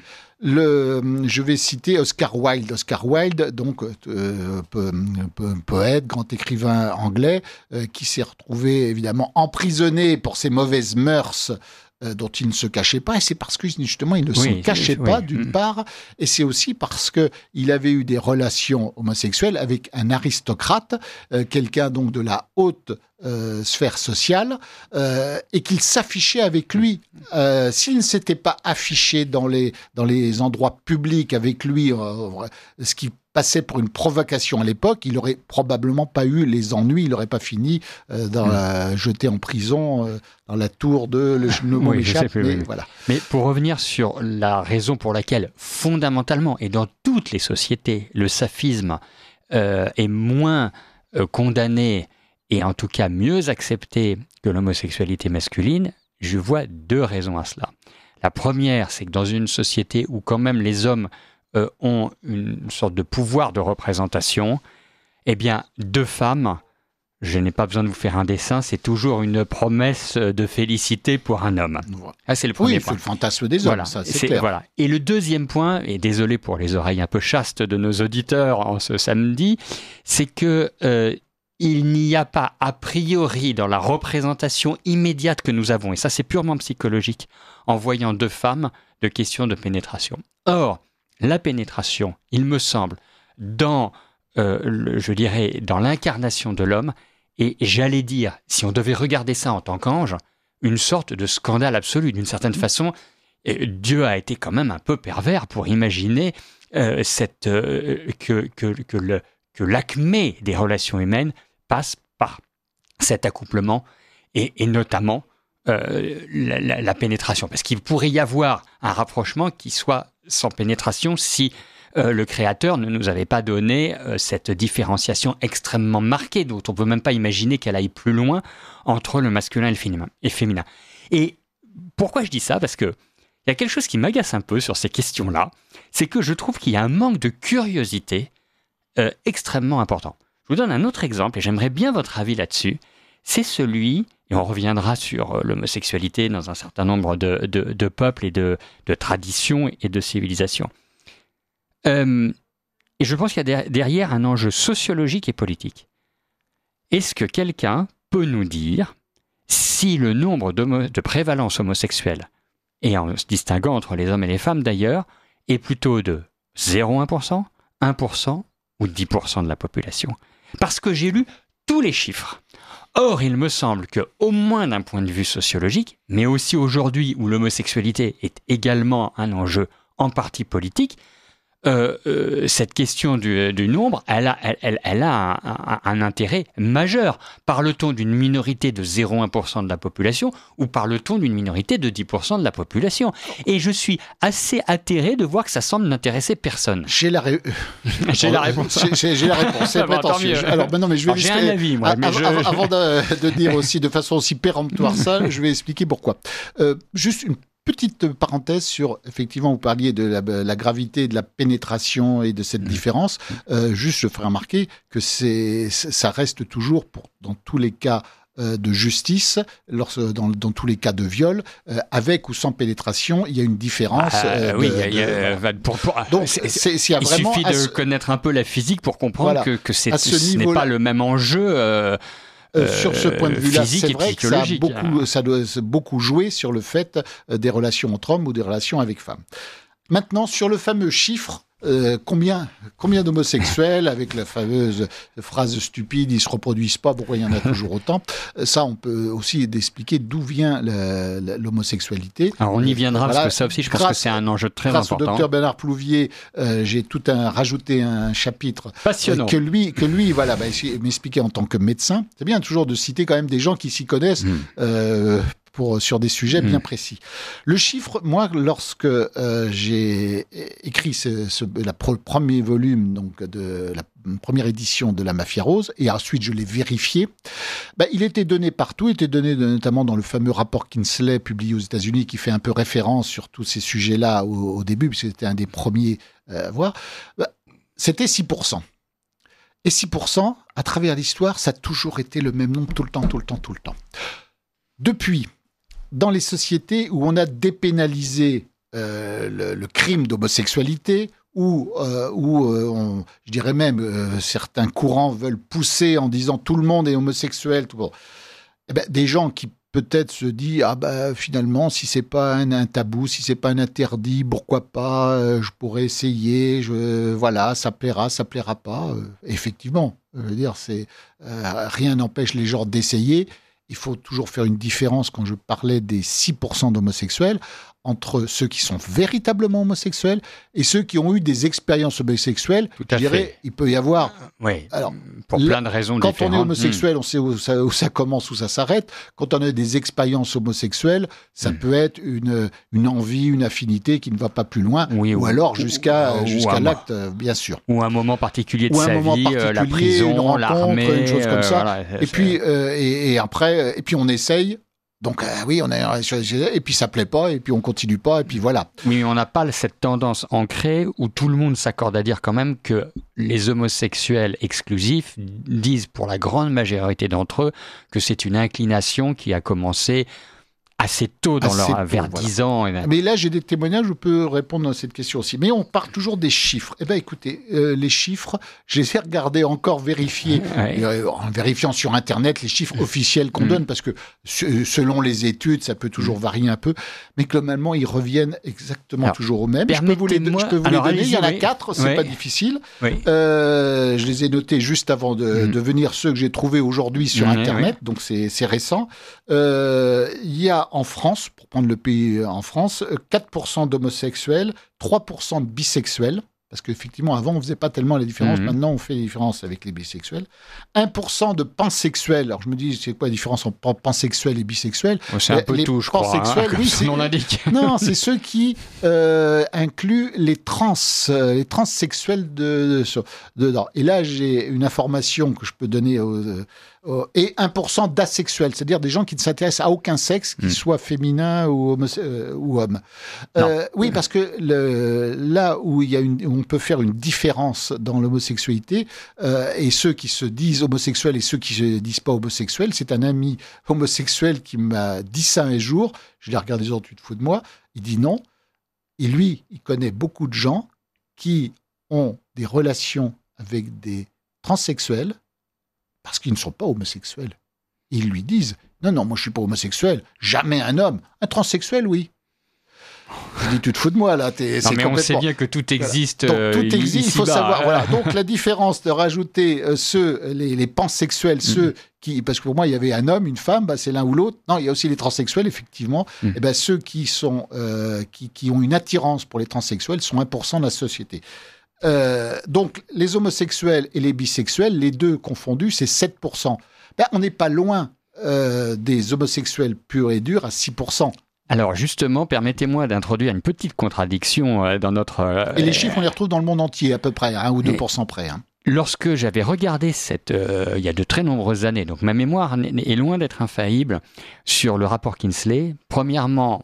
Le, je vais citer Oscar Wilde. Oscar Wilde, donc euh, po- po- poète, grand écrivain anglais, euh, qui s'est retrouvé évidemment emprisonné pour ses mauvaises mœurs euh, dont il ne se cachait pas. Et c'est parce que justement il ne oui, s'en cachait oui. pas, d'une part, et c'est aussi parce que il avait eu des relations homosexuelles avec un aristocrate, euh, quelqu'un donc de la haute Euh, sphère sociale, euh, et qu'il s'affichait avec lui. Euh, s'il ne s'était pas affiché dans les, dans les endroits publics avec lui, euh, ce qui passait pour une provocation à l'époque, il n'aurait probablement pas eu les ennuis, il n'aurait pas fini euh, dans mmh. la, jeté en prison euh, dans la tour de... Le, le mot oui, m'échappe, plus, mais oui. voilà. Mais pour revenir sur la raison pour laquelle, fondamentalement, et dans toutes les sociétés, le saphisme euh, est moins euh, condamné et en tout cas mieux accepté que l'homosexualité masculine, je vois deux raisons à cela. La première, c'est que dans une société où quand même les hommes euh, ont une sorte de pouvoir de représentation, eh bien, deux femmes, je n'ai pas besoin de vous faire un dessin, c'est toujours une promesse de félicité pour un homme. Ah, c'est le premier oui, point. Oui, c'est le fantasme des hommes, voilà, ça, c'est, c'est clair. Voilà. Et le deuxième point, et désolé pour les oreilles un peu chastes de nos auditeurs en ce samedi, c'est que... Euh, il n'y a pas a priori dans la représentation immédiate que nous avons, et ça c'est purement psychologique, en voyant deux femmes, de questions de pénétration. Or, la pénétration, il me semble, dans, euh, le, je dirais, dans l'incarnation de l'homme, et j'allais dire, si on devait regarder ça en tant qu'ange, une sorte de scandale absolu. D'une certaine façon, Dieu a été quand même un peu pervers pour imaginer euh, cette, euh, que, que, que, le, que l'acmé des relations humaines passe par cet accouplement et, et notamment euh, la, la, la pénétration. Parce qu'il pourrait y avoir un rapprochement qui soit sans pénétration si euh, le Créateur ne nous avait pas donné euh, cette différenciation extrêmement marquée, dont on ne peut même pas imaginer qu'elle aille plus loin entre le masculin et le féminin. Et, féminin. et pourquoi je dis ça ? Parce que il y a quelque chose qui m'agace un peu sur ces questions-là, c'est que je trouve qu'il y a un manque de curiosité euh, extrêmement important. Je vous donne un autre exemple, et j'aimerais bien votre avis là-dessus. C'est celui, et on reviendra sur l'homosexualité dans un certain nombre de, de, de peuples et de, de traditions et de civilisations. Euh, et je pense qu'il y a derrière un enjeu sociologique et politique. Est-ce que quelqu'un peut nous dire si le nombre de, de prévalence homosexuelle, et en se distinguant entre les hommes et les femmes d'ailleurs, est plutôt de zéro virgule un pour cent, un pour cent ou dix pour cent de la population ? Parce que j'ai lu tous les chiffres. Or, il me semble que, au moins d'un point de vue sociologique, mais aussi aujourd'hui où l'homosexualité est également un enjeu en partie politique, euh, euh, cette question du, du nombre, elle a, elle, elle, elle a un, un, un intérêt majeur. Parle-t-on d'une minorité de zéro virgule un pour cent de la population ou parle-t-on d'une minorité de dix pour cent de la population ? Et je suis assez atterré de voir que ça semble n'intéresser personne. J'ai la, ré... j'ai la réponse. J'ai, j'ai, j'ai la réponse. C'est bon, prétentieux. Alors, ben non, mais je vais Alors, j'ai un avis, moi. Mais avant, je... avant de, de dire aussi de façon aussi péremptoire ça, je vais expliquer pourquoi. Euh, juste une petite parenthèse sur, effectivement, vous parliez de la, la gravité de la pénétration et de cette mmh. différence. Euh, juste, je ferai remarquer que c'est, ça reste toujours, pour, dans tous les cas euh, de justice, lorsque, dans, dans tous les cas de viol, euh, avec ou sans pénétration, il y a une différence. Ah, euh, oui, de, il y a, de, pour, pour, donc, c'est, c'est, c'est, il, il suffit de ce, connaître un peu la physique pour comprendre voilà, que, que c'est, ce, ce n'est pas le même enjeu. Euh, Euh, sur ce point de vue-là, c'est vrai que ça a beaucoup, ça doit beaucoup jouer sur le fait euh, des relations entre hommes ou des relations avec femmes. Maintenant, sur le fameux chiffre, euh, combien, combien d'homosexuels, avec la fameuse phrase stupide, ils se reproduisent pas, pourquoi il y en a toujours autant? Ça, on peut aussi expliquer d'où vient la, la, l'homosexualité. Alors, on y viendra, voilà, parce que ça aussi, je pense grâce, que c'est un enjeu très grâce important. Grâce au docteur Bernard Plouvier, euh, j'ai tout un, rajouté un chapitre. Passionnant. Euh, que lui, que lui, voilà, bah, m'expliquer en tant que médecin. C'est bien toujours de citer quand même des gens qui s'y connaissent, mmh. euh, Pour, sur des sujets bien mmh. précis. Le chiffre, moi, lorsque euh, j'ai écrit ce, ce, la pro, premier volume, donc de la première édition de La Mafia Rose, et ensuite je l'ai vérifié, bah, il était donné partout, il était donné de, notamment dans le fameux rapport Kinsley publié aux États-Unis, qui fait un peu référence sur tous ces sujets-là au, au début, puisque c'était un des premiers à voir. Bah, c'était six pour cent. Et six pour cent, à travers l'histoire, ça a toujours été le même nombre tout le temps, tout le temps, tout le temps. Depuis, dans les sociétés où on a dépénalisé euh, le, le crime d'homosexualité, où, euh, où euh, on, je dirais même euh, certains courants veulent pousser en disant tout le monde est homosexuel, tout bon. Eh ben, des gens qui peut-être se disent ah ben finalement si c'est pas un, un tabou, si c'est pas un interdit, pourquoi pas, euh, je pourrais essayer, je, voilà, ça plaira, ça plaira pas. Euh, effectivement, je veux dire, c'est euh, rien n'empêche les gens d'essayer. Il faut toujours faire une différence quand je parlais des six pour cent d'homosexuels entre ceux qui sont véritablement homosexuels et ceux qui ont eu des expériences homosexuelles. Tout à je dirais, fait. il peut y avoir... Oui, alors, pour plein de raisons quand différentes. Quand on est homosexuel, mmh. on sait où ça, où ça commence, où ça s'arrête. Quand on a des expériences homosexuelles, ça mmh. peut être une, une envie, une affinité qui ne va pas plus loin, oui, ou, ou alors jusqu'à, ou, jusqu'à ou l'acte, un, bien sûr. Ou un moment particulier de ou sa vie, euh, la prison, une rencontre, l'armée, une chose comme ça. Euh, voilà, et puis, euh, et, et après, et puis on essaye. Donc euh, oui, on a et puis ça plaît pas et puis on continue pas et puis voilà. Oui, mais on n'a pas cette tendance ancrée où tout le monde s'accorde à dire quand même que les homosexuels exclusifs disent pour la grande majorité d'entre eux que c'est une inclination qui a commencé assez tôt dans assez leur tôt, vers voilà. dix ans. Et... Mais là, j'ai des témoignages où je peux répondre à cette question aussi. Mais on part toujours des chiffres. Eh bien, écoutez, euh, les chiffres, je les ai regardés, encore vérifiés, ouais. euh, en vérifiant sur Internet les chiffres officiels qu'on mmh. donne, parce que se, selon les études, ça peut toujours mmh. varier un peu, mais globalement, ils reviennent exactement Alors, toujours au même. Je peux vous les, je peux vous Alors, les donner. Il y en a oui. quatre, c'est oui. pas difficile. Oui. Euh, je les ai notés juste avant de, mmh. de venir, ceux que j'ai trouvés aujourd'hui sur mmh, Internet, oui. donc c'est, c'est récent. Euh, il y a en France, pour prendre le pays en France, quatre pour cent d'homosexuels, trois pour cent de bisexuels, parce qu'effectivement, avant, on ne faisait pas tellement la différence, mmh. maintenant, on fait la différence avec les bisexuels. un pour cent de pansexuels, alors je me dis, c'est quoi la différence entre pansexuels et bisexuels? oh, C'est un peu les tout, je crois, hein, oui, son nom l'indique. Non, c'est ceux qui euh, incluent les trans, euh, les transsexuels de, de, dedans. Et là, j'ai une information que je peux donner aux... Euh, et un pour cent d'asexuels, c'est-à-dire des gens qui ne s'intéressent à aucun sexe, qu'il mmh. soit féminin ou, homo- euh, ou homme. Euh, oui, parce que le, là où, il y a une, où on peut faire une différence dans l'homosexualité, euh, et ceux qui se disent homosexuels et ceux qui ne se disent pas homosexuels, c'est un ami homosexuel qui m'a dit ça un jour, je l'ai regardé genre, tu te fous de moi, il dit non, et lui, il connaît beaucoup de gens qui ont des relations avec des transsexuels, parce qu'ils ne sont pas homosexuels. Ils lui disent « Non, non, moi je ne suis pas homosexuel, jamais un homme. Un transsexuel, oui. » Je dis « Tu te fous de moi, là. T'es, non, c'est mais complètement... » on sait bien que tout existe. Voilà. Donc, tout existe, il faut savoir. Hein. Voilà. Donc la différence de rajouter euh, ceux, les, les pansexuels, mm-hmm. ceux qui... Parce que pour moi, il y avait un homme, une femme, bah, c'est l'un ou l'autre. Non, il y a aussi les transsexuels, effectivement. Mm. Et ben, ceux qui, sont, euh, qui, qui ont une attirance pour les transsexuels sont un pour cent de la société. Euh, donc, les homosexuels et les bisexuels, les deux confondus, c'est sept pour cent. Ben, on n'est pas loin euh, des homosexuels purs et durs à six pour cent. Alors justement, permettez-moi d'introduire une petite contradiction euh, dans notre... Euh, et les chiffres, on les retrouve dans le monde entier, à peu près, un ou deux pour cent près. Hein. Lorsque j'avais regardé cette, euh, il y a de très nombreuses années, donc ma mémoire est loin d'être infaillible, sur le rapport Kinsley, premièrement,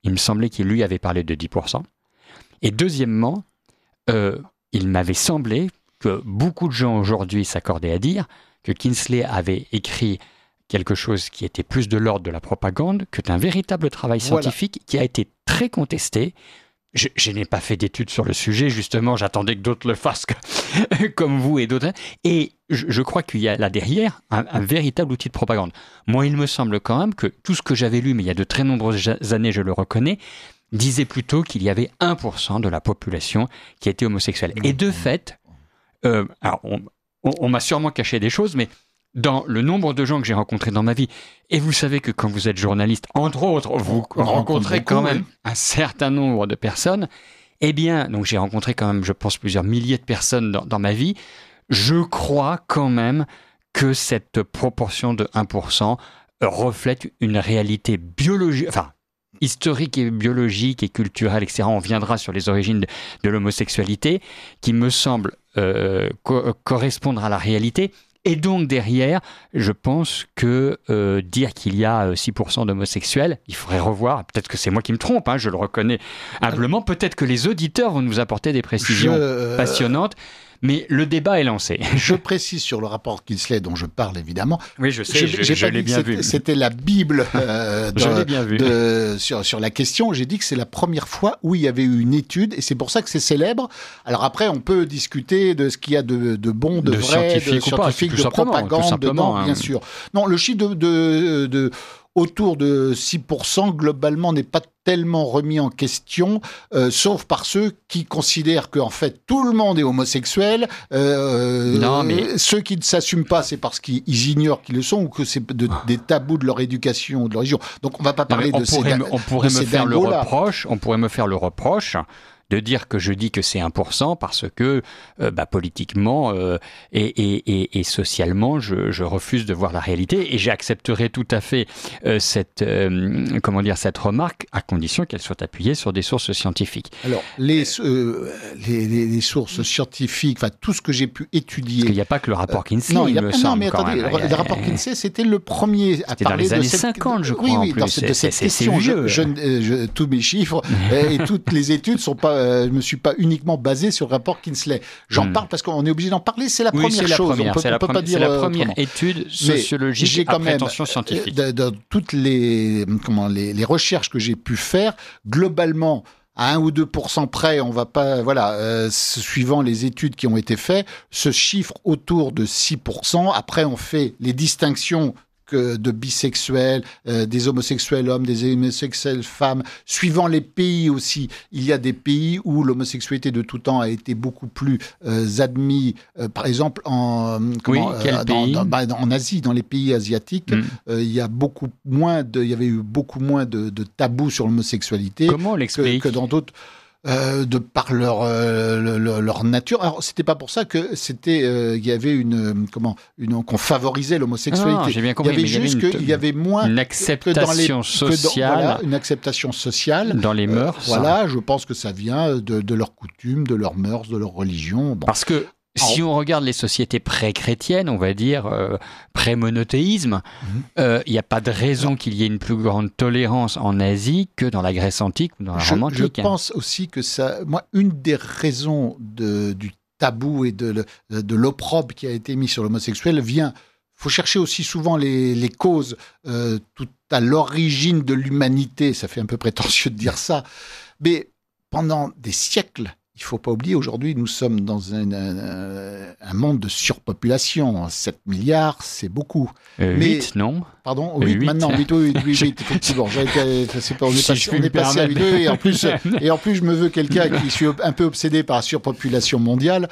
il me semblait qu'il lui avait parlé de dix pour cent. Et deuxièmement, euh, il m'avait semblé que beaucoup de gens aujourd'hui s'accordaient à dire que Kingsley avait écrit quelque chose qui était plus de l'ordre de la propagande que d'un véritable travail scientifique voilà. qui a été très contesté. Je, je n'ai pas fait d'études sur le sujet, justement, j'attendais que d'autres le fassent, comme vous et d'autres. Et je, je crois qu'il y a là derrière un, un véritable outil de propagande. Moi, il me semble quand même que tout ce que j'avais lu, mais il y a de très nombreuses années, je le reconnais, disait plutôt qu'il y avait un pour cent de la population qui était homosexuelle. Et de fait, euh, alors on, on, on m'a sûrement caché des choses, mais dans le nombre de gens que j'ai rencontrés dans ma vie, et vous savez que quand vous êtes journaliste, entre autres, vous on rencontrez beaucoup, quand même oui. un certain nombre de personnes, eh bien, donc j'ai rencontré quand même, je pense, plusieurs milliers de personnes dans, dans ma vie, je crois quand même que cette proportion de un pour cent reflète une réalité biologique, enfin, historique et biologique et culturelle, et cetera. On viendra sur les origines de, de l'homosexualité, qui me semble euh, co- correspondre à la réalité. Et donc derrière, je pense que euh, dire qu'il y a six pour cent d'homosexuels, il faudrait revoir, peut-être que c'est moi qui me trompe, hein, je le reconnais humblement, peut-être que les auditeurs vont nous apporter des précisions je... passionnantes, mais le débat est lancé. Je précise sur le rapport Kingsley dont je parle évidemment. Oui, je sais, je, je, je l'ai bien vu. C'était la Bible euh, de, je l'ai bien vu. De, sur, sur la question. J'ai dit que c'est la première fois où il y avait eu une étude et c'est pour ça que c'est célèbre. Alors après, on peut discuter de ce qu'il y a de, de bon, de, de vrai, scientifique de scientifique, pas, de propagande dedans, hein. bien sûr. Non, le chiffre de... de, de autour de six pour cent, globalement, n'est pas tellement remis en question, euh, sauf par ceux qui considèrent qu'en fait, tout le monde est homosexuel. Euh, non, mais... Ceux qui ne s'assument pas, c'est parce qu'ils ignorent qu'ils le sont ou que c'est de, des tabous de leur éducation ou de leur religion. Donc, on ne va pas parler non, de on pourrait ces me, On pourrait de me ces faire le dingos-là. reproche, on pourrait me faire le reproche de dire que je dis que c'est un pour cent parce que euh, bah, politiquement euh, et, et, et, et socialement, je, je refuse de voir la réalité et j'accepterai tout à fait euh, cette, euh, comment dire, cette remarque à condition qu'elle soit appuyée sur des sources scientifiques. Alors, les, euh, les, les, les sources scientifiques, enfin tout ce que j'ai pu étudier... Parce qu'il n'y a pas que le rapport Kinsey, euh, non, il y a, me non, semble mais attendez, quand même. le rapport Kinsey, c'était le premier à c'était parler dans les de années cette... cinquante, je crois, oui, oui, en plus. Dans cette, c'est, de cette c'est, question. C'est vieux. Je, je, je, tous mes chiffres et toutes les études sont pas... Euh, je me suis pas uniquement basé sur le rapport Kinsey. J'en hmm. parle parce qu'on est obligé d'en parler, c'est la oui, première c'est la chose. Première, on peut, c'est on la, peut pre- pas dire c'est la première autrement. étude sociologique à prétention scientifique. Dans, dans toutes les, comment, les, les recherches que j'ai pu faire, globalement, à un ou deux pour cent près, on va pas, voilà, euh, suivant les études qui ont été faites, ce chiffre autour de six pour cent. Après, on fait les distinctions que de bisexuels, euh, des homosexuels hommes, des homosexuels femmes, suivant les pays aussi. Il y a des pays où l'homosexualité de tout temps a été beaucoup plus euh, admise. Euh, par exemple, en, comment, oui, quel euh, pays dans, dans, bah, en Asie, dans les pays asiatiques, mm. euh, il y a beaucoup moins de, il y avait eu beaucoup moins de, de tabous sur l'homosexualité. Comment on l'explique que, que dans d'autres. Euh, de par leur, euh, leur leur nature. Alors c'était pas pour ça que c'était euh, il y avait une comment une qu'on favorisait l'homosexualité. Ah, j'ai bien compris, il y avait juste qu'il y avait moins une acceptation que sociale, que dans, voilà, une acceptation sociale dans les mœurs. Euh, voilà, je pense que ça vient de, de leurs coutumes, de leurs mœurs, de leur religion. Bon. Parce que si on regarde les sociétés pré-chrétiennes, on va dire euh, pré-monothéisme, il mm-hmm. n'y euh, a pas de raison non. qu'il y ait une plus grande tolérance en Asie que dans la Grèce antique ou dans la je, Rome antique. Je pense aussi que ça, moi, une des raisons de, du tabou et de, de l'opprobre qui a été mis sur l'homosexuel vient. Il faut chercher aussi souvent les, les causes, euh, tout à l'origine de l'humanité. Ça fait un peu prétentieux de dire ça, mais pendant des siècles. Il ne faut pas oublier, aujourd'hui, nous sommes dans un, un, un monde de surpopulation. sept milliards, c'est beaucoup. Euh, Mais, huit, non Pardon, huit, huit maintenant, huit, huit, huit, huit, effectivement. J'ai été, c'est pas, on est si passé, on est passé à huit, et en plus, et en plus, je me veux quelqu'un qui suis un peu obsédé par la surpopulation mondiale.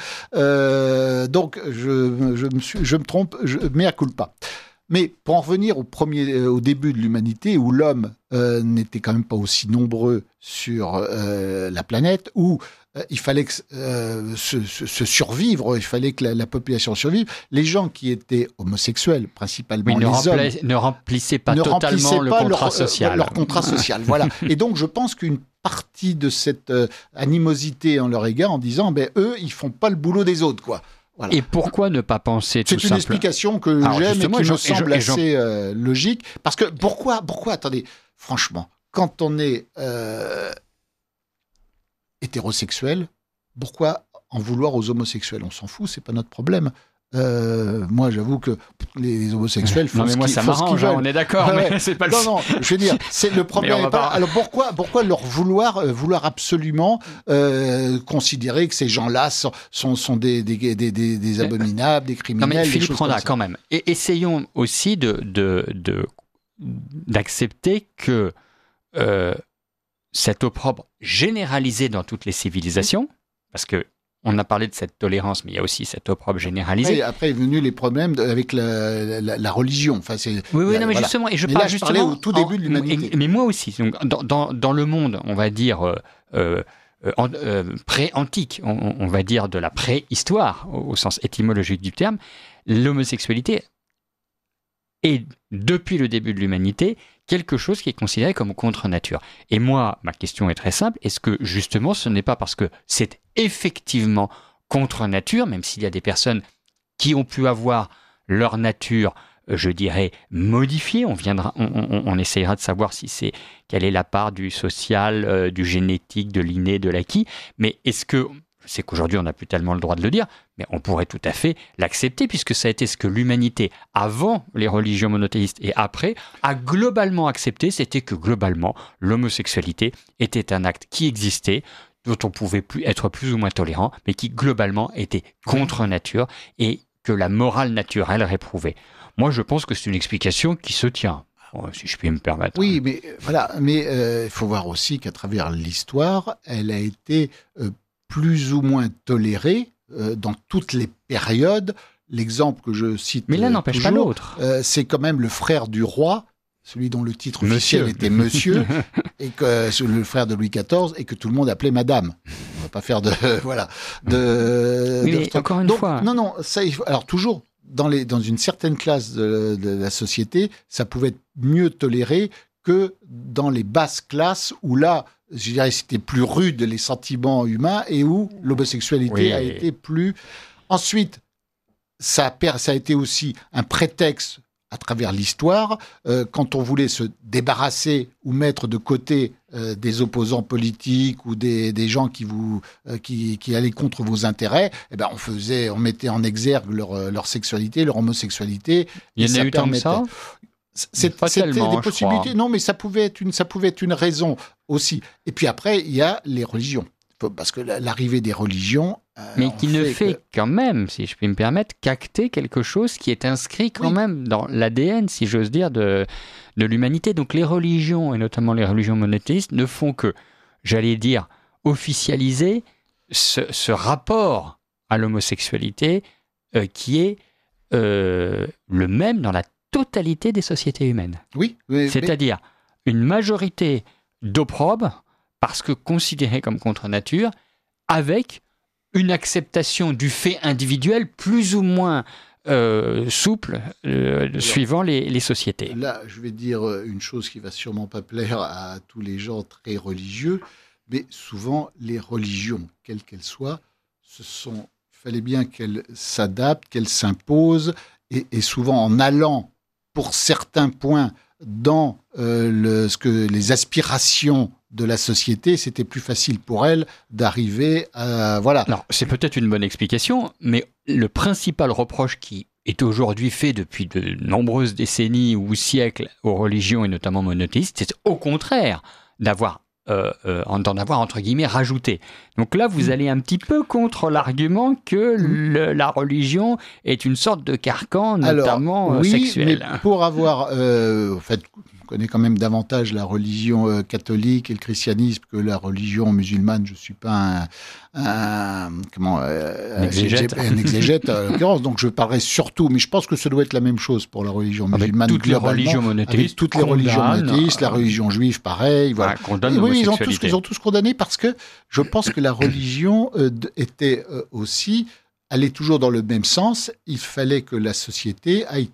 Euh, donc, je, je, me suis, je me trompe, je, mea culpa. Mais pour en revenir au, premier, au début de l'humanité, où l'homme euh, n'était quand même pas aussi nombreux sur euh, la planète, où euh, il fallait que, euh, se, se, se survivre, il fallait que la, la population survive, les gens qui étaient homosexuels, principalement oui, les rempla- hommes... ne remplissaient pas ne totalement remplissaient le pas contrat leur, social. Euh, leur contrat social, voilà. Et donc, je pense qu'une partie de cette euh, animosité en leur égard, en disant, ben, eux, ils font pas le boulot des autres, quoi. Voilà. Et pourquoi ne pas penser tout C'est une simple... explication que Alors, j'aime et qui je, me semble je, je, assez euh, logique. Parce que, pourquoi, pourquoi, attendez, franchement, quand on est euh, hétérosexuel, pourquoi en vouloir aux homosexuels ? On s'en fout, c'est pas notre problème. Euh, moi, j'avoue que les homosexuels font non, mais ce moi, qu'ils, ça font ce qu'ils m'arrange, veulent. hein, on est d'accord, Ouais, mais ouais. c'est pas le. Non, non, je veux dire, c'est le problème. Est pas... pas... Alors pourquoi, pourquoi leur vouloir, euh, vouloir absolument euh, considérer que ces gens-là sont, sont, sont des, des, des, des, des abominables, des criminels, non, mais Philippe des choses Rondat, comme ça. quand même. Et essayons aussi de, de, de d'accepter que euh, cet opprobre généralisé dans toutes les civilisations, parce que on a parlé de cette tolérance, mais il y a aussi cet opprobre généralisé. Après, après est venu les problèmes de, avec la, la, la religion. Enfin, c'est, oui, oui, la, non, mais voilà. justement, et je mais parle là, je justement parlais au tout début en, de l'humanité. Et, mais moi aussi, donc, dans, dans, dans le monde, on va dire euh, euh, euh, pré-antique, on, on va dire de la préhistoire, au, au sens étymologique du terme, l'homosexualité est, depuis le début de l'humanité, quelque chose qui est considéré comme contre-nature. Et moi, ma question est très simple, est-ce que justement ce n'est pas parce que c'est effectivement contre-nature, même s'il y a des personnes qui ont pu avoir leur nature, je dirais, modifiée, on, viendra, on, on, on essayera de savoir si c'est, quelle est la part du social, euh, du génétique, de l'inné, de l'acquis, mais est-ce que, je sais qu'aujourd'hui on n'a plus tellement le droit de le dire, mais on pourrait tout à fait l'accepter, puisque ça a été ce que l'humanité, avant les religions monothéistes et après, a globalement accepté, c'était que globalement, l'homosexualité était un acte qui existait, dont on pouvait plus être plus ou moins tolérant, mais qui globalement était contre nature et que la morale naturelle réprouvait. Moi, je pense que c'est une explication qui se tient, si je puis me permettre. Oui, mais voilà, mais il euh, faut voir aussi qu'à travers l'histoire, elle a été euh, plus ou moins tolérée euh, dans toutes les périodes. L'exemple que je cite mais l'un n'empêche toujours, pas l'autre. Euh, c'est quand même le frère du roi, celui dont le titre Monsieur. officiel était Monsieur, et que le frère de Louis quatorze, et que tout le monde appelait Madame. On va pas faire de voilà de. Oui, de mais encore une Donc, fois. Non, non, ça. Il faut, alors toujours dans les dans une certaine classe de, de la société, ça pouvait être mieux toléré que dans les basses classes où là, je dirais, c'était plus rude les sentiments humains et où l'homosexualité oui. a été plus. Ensuite, ça a, ça a été aussi un prétexte à travers l'histoire, euh, quand on voulait se débarrasser ou mettre de côté euh, des opposants politiques ou des, des gens qui vous euh, qui, qui allaient contre vos intérêts, eh ben on faisait, on mettait en exergue leur leur sexualité, leur homosexualité. Il y en a eu tant que ça. C'est, pas c'était tellement, des possibilités. crois. Non, mais ça pouvait être une, ça pouvait être une raison aussi. Et puis après, il y a les religions, parce que l'arrivée des religions. Euh, mais qui ne fait, fait que... quand même, si je puis me permettre, qu'acter quelque chose qui est inscrit quand oui. même dans l'A D N, si j'ose dire, de, de l'humanité. Donc les religions, et notamment les religions monothéistes, ne font que, j'allais dire, officialiser ce, ce rapport à l'homosexualité euh, qui est euh, le même dans la totalité des sociétés humaines. Oui. Mais, C'est-à-dire mais... une majorité d'opprobres, parce que considérés comme contre nature, avec une acceptation du fait individuel plus ou moins euh, souple euh, Alors, suivant les, les sociétés. Là, je vais dire une chose qui va sûrement pas plaire à tous les gens très religieux, mais souvent les religions, quelles qu'elles soient, ce sont, il fallait bien qu'elles s'adaptent, qu'elles s'imposent, et, et souvent en allant pour certains points dans euh, le, ce que les aspirations de la société, c'était plus facile pour elle d'arriver à... Voilà. Alors, c'est peut-être une bonne explication, mais le principal reproche qui est aujourd'hui fait depuis de nombreuses décennies ou siècles aux religions, et notamment monothéistes, c'est au contraire d'avoir, euh, euh, d'en avoir, entre guillemets, rajouté. Donc là, vous mmh. allez un petit peu contre l'argument que mmh. le, la religion est une sorte de carcan, notamment Alors, oui, sexuel. Mais pour avoir... Euh, en fait, connais quand même davantage la religion euh, catholique et le christianisme que la religion musulmane. Je suis pas un, un comment euh, un exégète, un exégète en l'occurrence. Donc je parlerai surtout, mais je pense que ça doit être la même chose pour la religion musulmane. Avec toutes les religions monothéistes, toutes les religions monothéistes, la religion juive, pareil. Voilà. Ah, condamne oui, ils ont tous, ils ont tous condamné parce que je pense que la religion euh, était euh, aussi allait toujours dans le même sens. Il fallait que la société aille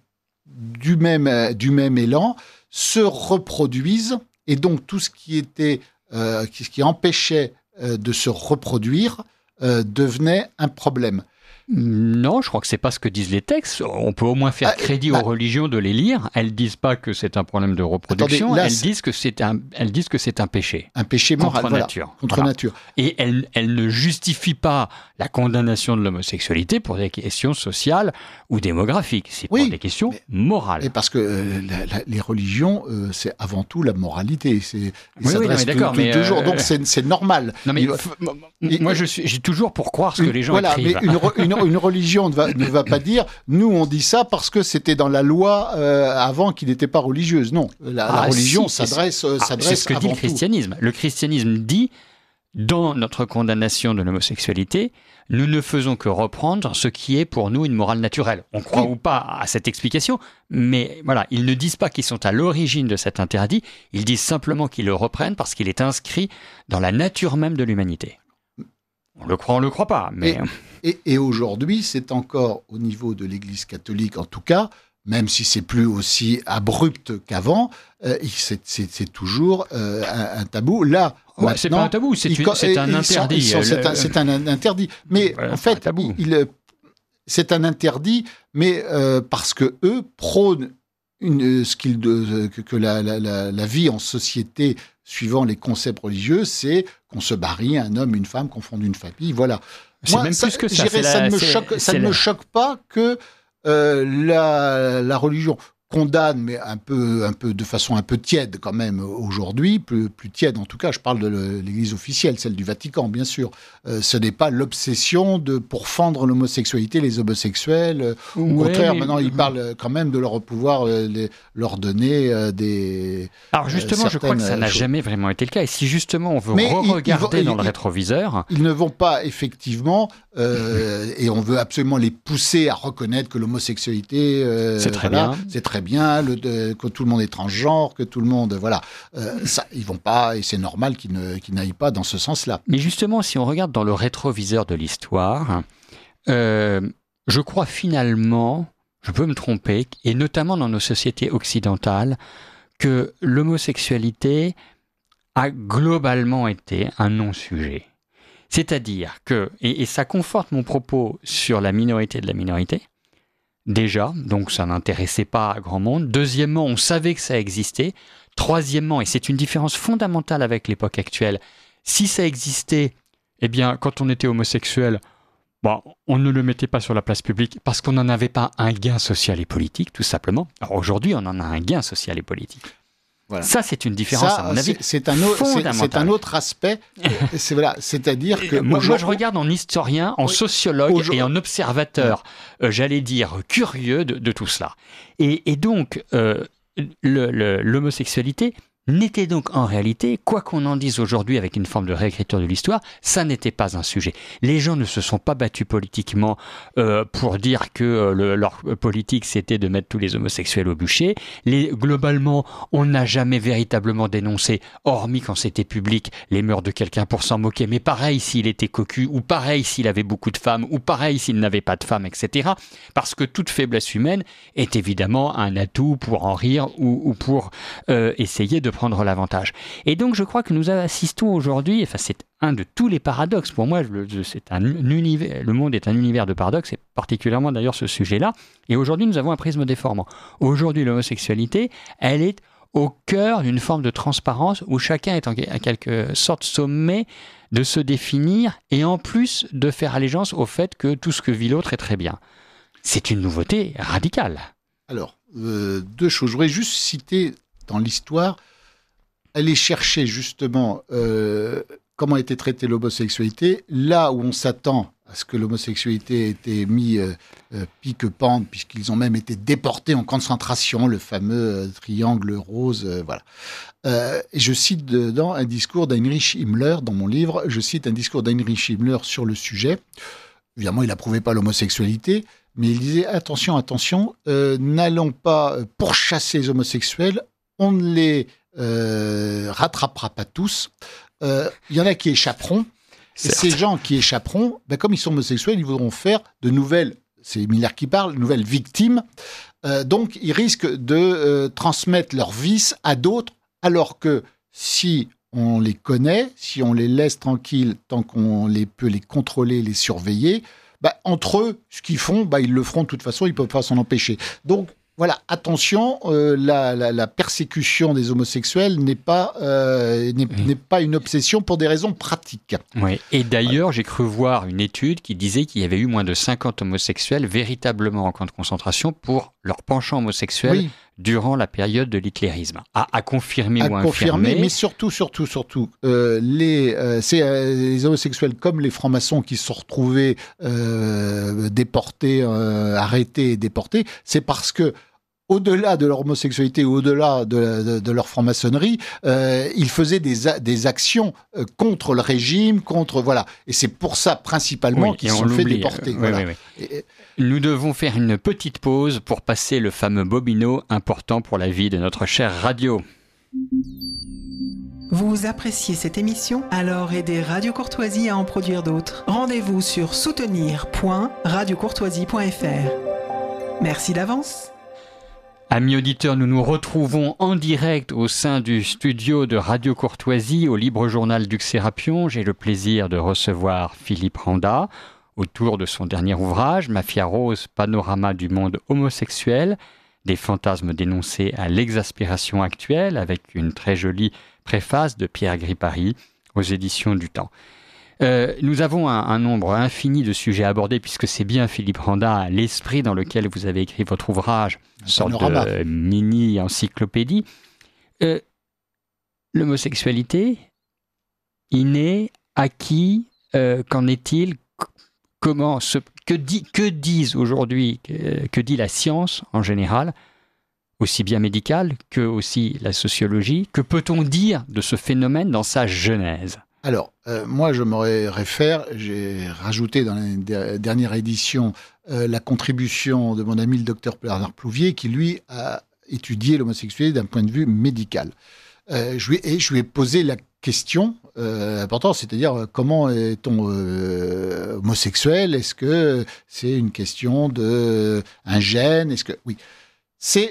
du même du même élan, se reproduisent, et donc tout ce qui était, euh, ce qui empêchait euh, de se reproduire euh, devenait un problème. Non, je crois que c'est pas ce que disent les textes. On peut au moins faire ah, crédit bah, aux religions de les lire. Elles disent pas que c'est un problème de reproduction. Attendez, là, elles disent que c'est un, elles disent que c'est un péché. Un péché moral, contre voilà, nature. Contre voilà. nature. Et elles, elles ne justifient pas la condamnation de l'homosexualité pour des questions sociales ou démographiques. C'est oui, pour des questions mais, morales. Et parce que euh, la, la, les religions, euh, c'est avant tout la moralité. C'est, ils oui, s'adressent oui, non, mais tout, tout, toujours. Euh... Donc c'est, c'est normal. Non, mais il, il, moi, je suis, j'ai toujours pour croire ce une, que les gens voilà, écrivent. Mais une, une, une religion ne va, ne va pas dire nous on dit ça parce que c'était dans la loi euh, avant qu'il n'était pas religieuse. Non, la, ah, la religion si, s'adresse, euh, ah, s'adresse c'est ce que avant dit le tout. christianisme. Le christianisme dit dans notre condamnation de l'homosexualité, nous ne faisons que reprendre ce qui est pour nous une morale naturelle. On croit oui. ou pas à cette explication, mais voilà, ils ne disent pas qu'ils sont à l'origine de cet interdit, ils disent simplement qu'ils le reprennent parce qu'il est inscrit dans la nature même de l'humanité. On le croit, on le croit pas, mais... Et, et, et aujourd'hui, c'est encore au niveau de l'Église catholique, en tout cas, même si c'est plus aussi abrupt qu'avant, euh, c'est, c'est, c'est toujours euh, un, un tabou. Là, ouais, c'est pas un tabou, c'est, une, c'est un interdit. Sont, sont, c'est, un, c'est un interdit. Mais ouais, en fait, il, il, c'est un interdit, mais euh, parce que eux prônent une, ce qu'ils, de, que, que la, la, la, la vie en société, suivant les concepts religieux, c'est qu'on se marie, un homme, une femme, qu'on fonde une famille, voilà. C'est Moi, même ça, plus que ça. Ça, la, ne me choque, ça ne la... me choque pas que euh, la, la religion condamne, mais un peu, un peu de façon un peu tiède quand même aujourd'hui, plus, plus tiède en tout cas. Je parle de l'Église officielle, celle du Vatican, bien sûr. Euh, ce n'est pas l'obsession de pour fendre l'homosexualité, les homosexuels. Au ouais, contraire, mais... maintenant ils parlent quand même de leur pouvoir les, leur donner euh, des. Alors justement, euh, je crois que ça n'a choses. jamais vraiment été le cas. Et si justement on veut mais re-regarder ils, ils vont, dans ils, le rétroviseur, ils ne vont pas effectivement, euh, et on veut absolument les pousser à reconnaître que l'homosexualité, euh, c'est très voilà, bien, c'est très bien, le, de, que tout le monde est transgenre, que tout le monde, voilà, euh, ça, ils vont pas, et c'est normal qu'ils, ne, qu'ils n'aillent pas dans ce sens-là. Mais justement, si on regarde dans le rétroviseur de l'histoire, euh, je crois finalement, je peux me tromper, et notamment dans nos sociétés occidentales, que l'homosexualité a globalement été un non-sujet. C'est-à-dire que, et, et ça conforte mon propos sur la minorité de la minorité, déjà, donc ça n'intéressait pas grand monde. Deuxièmement, on savait que ça existait. Troisièmement, et c'est une différence fondamentale avec l'époque actuelle, si ça existait, eh bien, quand on était homosexuel, bon, on ne le mettait pas sur la place publique parce qu'on n'en avait pas un gain social et politique, tout simplement. Alors aujourd'hui, on en a un gain social et politique. Voilà. Ça, c'est une différence, ça, à mon avis, c'est, c'est un autre, fondamentale. C'est, c'est un autre aspect. c'est, voilà, c'est-à-dire que... Moi, moi, je regarde en historien, en oui, sociologue aujourd'hui. Et en observateur, oui. euh, j'allais dire, curieux de, de tout cela. Et, et donc, euh, le, le, l'homosexualité n'était donc en réalité, quoi qu'on en dise aujourd'hui avec une forme de réécriture de l'histoire, ça n'était pas un sujet. Les gens ne se sont pas battus politiquement euh, pour dire que euh, le, leur politique c'était de mettre tous les homosexuels au bûcher. Les, globalement, on n'a jamais véritablement dénoncé, hormis quand c'était public, les mœurs de quelqu'un pour s'en moquer. Mais pareil s'il était cocu, ou pareil s'il avait beaucoup de femmes, ou pareil s'il n'avait pas de femmes, et cetera. Parce que toute faiblesse humaine est évidemment un atout pour en rire ou, ou pour euh, essayer de prendre l'avantage. Et donc, je crois que nous assistons aujourd'hui, enfin, c'est un de tous les paradoxes. Pour moi, je, c'est un univers, le monde est un univers de paradoxes, et particulièrement d'ailleurs ce sujet-là. Et aujourd'hui, nous avons un prisme déformant. Aujourd'hui, l'homosexualité, elle est au cœur d'une forme de transparence où chacun est en quelque sorte sommé de se définir et en plus de faire allégeance au fait que tout ce que vit l'autre est très bien. C'est une nouveauté radicale. Alors, euh, deux choses. Je voudrais juste citer dans l'histoire, aller chercher justement euh, comment était traitée l'homosexualité, là où on s'attend à ce que l'homosexualité ait été mise euh, euh, pique-pente, puisqu'ils ont même été déportés en concentration, le fameux euh, triangle rose, euh, voilà. Euh, et je cite dedans un discours d'Heinrich Himmler, dans mon livre, je cite un discours d'Heinrich Himmler sur le sujet. Évidemment, il n'approuvait pas l'homosexualité, mais il disait, attention, attention, euh, n'allons pas pourchasser les homosexuels, on ne les euh, rattrapera pas tous. Il euh, y en a qui échapperont. Et ces gens qui échapperont, ben, comme ils sont homosexuels, ils voudront faire de nouvelles, c'est Miller qui parle, de nouvelles victimes. Euh, donc, ils risquent de euh, transmettre leurs vices à d'autres, alors que si on les connaît, si on les laisse tranquilles tant qu'on les, peut les contrôler, les surveiller, bah, entre eux, ce qu'ils font, bah, ils le feront de toute façon, ils ne peuvent pas s'en empêcher. Donc, voilà, attention, euh, la, la, la persécution des homosexuels n'est pas, euh, n'est, oui. n'est pas une obsession pour des raisons pratiques. Oui. Et d'ailleurs, ouais. j'ai cru voir une étude qui disait qu'il y avait eu moins de cinquante homosexuels véritablement en camp de concentration pour leur penchant homosexuel oui. durant la période de l'hitlérisme. À, à confirmer à ou à confirmer, infirmer. Mais surtout, surtout, surtout, euh, les, euh, c'est euh, les homosexuels comme les francs-maçons qui se sont retrouvés euh, déportés, euh, arrêtés et déportés, c'est parce que au-delà de leur homosexualité, au-delà de, de, de leur franc-maçonnerie, euh, ils faisaient des, a, des actions euh, contre le régime, contre voilà. Et c'est pour ça principalement oui, qu'ils se sont fait déporter. Euh, voilà. oui, oui, oui. Et, Nous devons faire une petite pause pour passer le fameux bobino important pour la vie de notre chère radio. Vous appréciez cette émission? Alors aidez Radio Courtoisie à en produire d'autres. Rendez-vous sur soutenir point radio courtoisie point f r. Merci d'avance. Amis auditeurs, nous nous retrouvons en direct au sein du studio de Radio Courtoisie au Libre Journal d'Ux-et-Rapion. J'ai le plaisir de recevoir Philippe Randa autour de son dernier ouvrage, Mafia Rose, panorama du monde homosexuel, des fantasmes dénoncés à l'exaspération actuelle, avec une très jolie préface de Pierre Gripari aux éditions du Temps. Euh, nous avons un, un nombre infini de sujets abordés, puisque c'est bien, Philippe Randa, l'esprit dans lequel vous avez écrit votre ouvrage, une sorte panorama. de mini-encyclopédie. Euh, l'homosexualité, innée, acquis, euh, qu'en est-il? Comment se, que, dit, que disent aujourd'hui, que, que dit la science en général, aussi bien médicale que aussi la sociologie? Que peut-on dire de ce phénomène dans sa genèse? Alors, euh, moi, je me réfère, j'ai rajouté dans la dernière édition euh, la contribution de mon ami le docteur Bernard Plouvier, qui, lui, a étudié l'homosexualité d'un point de vue médical. Euh, je lui, et je lui ai posé la question euh, importante, c'est-à-dire comment est-on euh, homosexuel? Est-ce que c'est une question de un gène? Est-ce que oui, c'est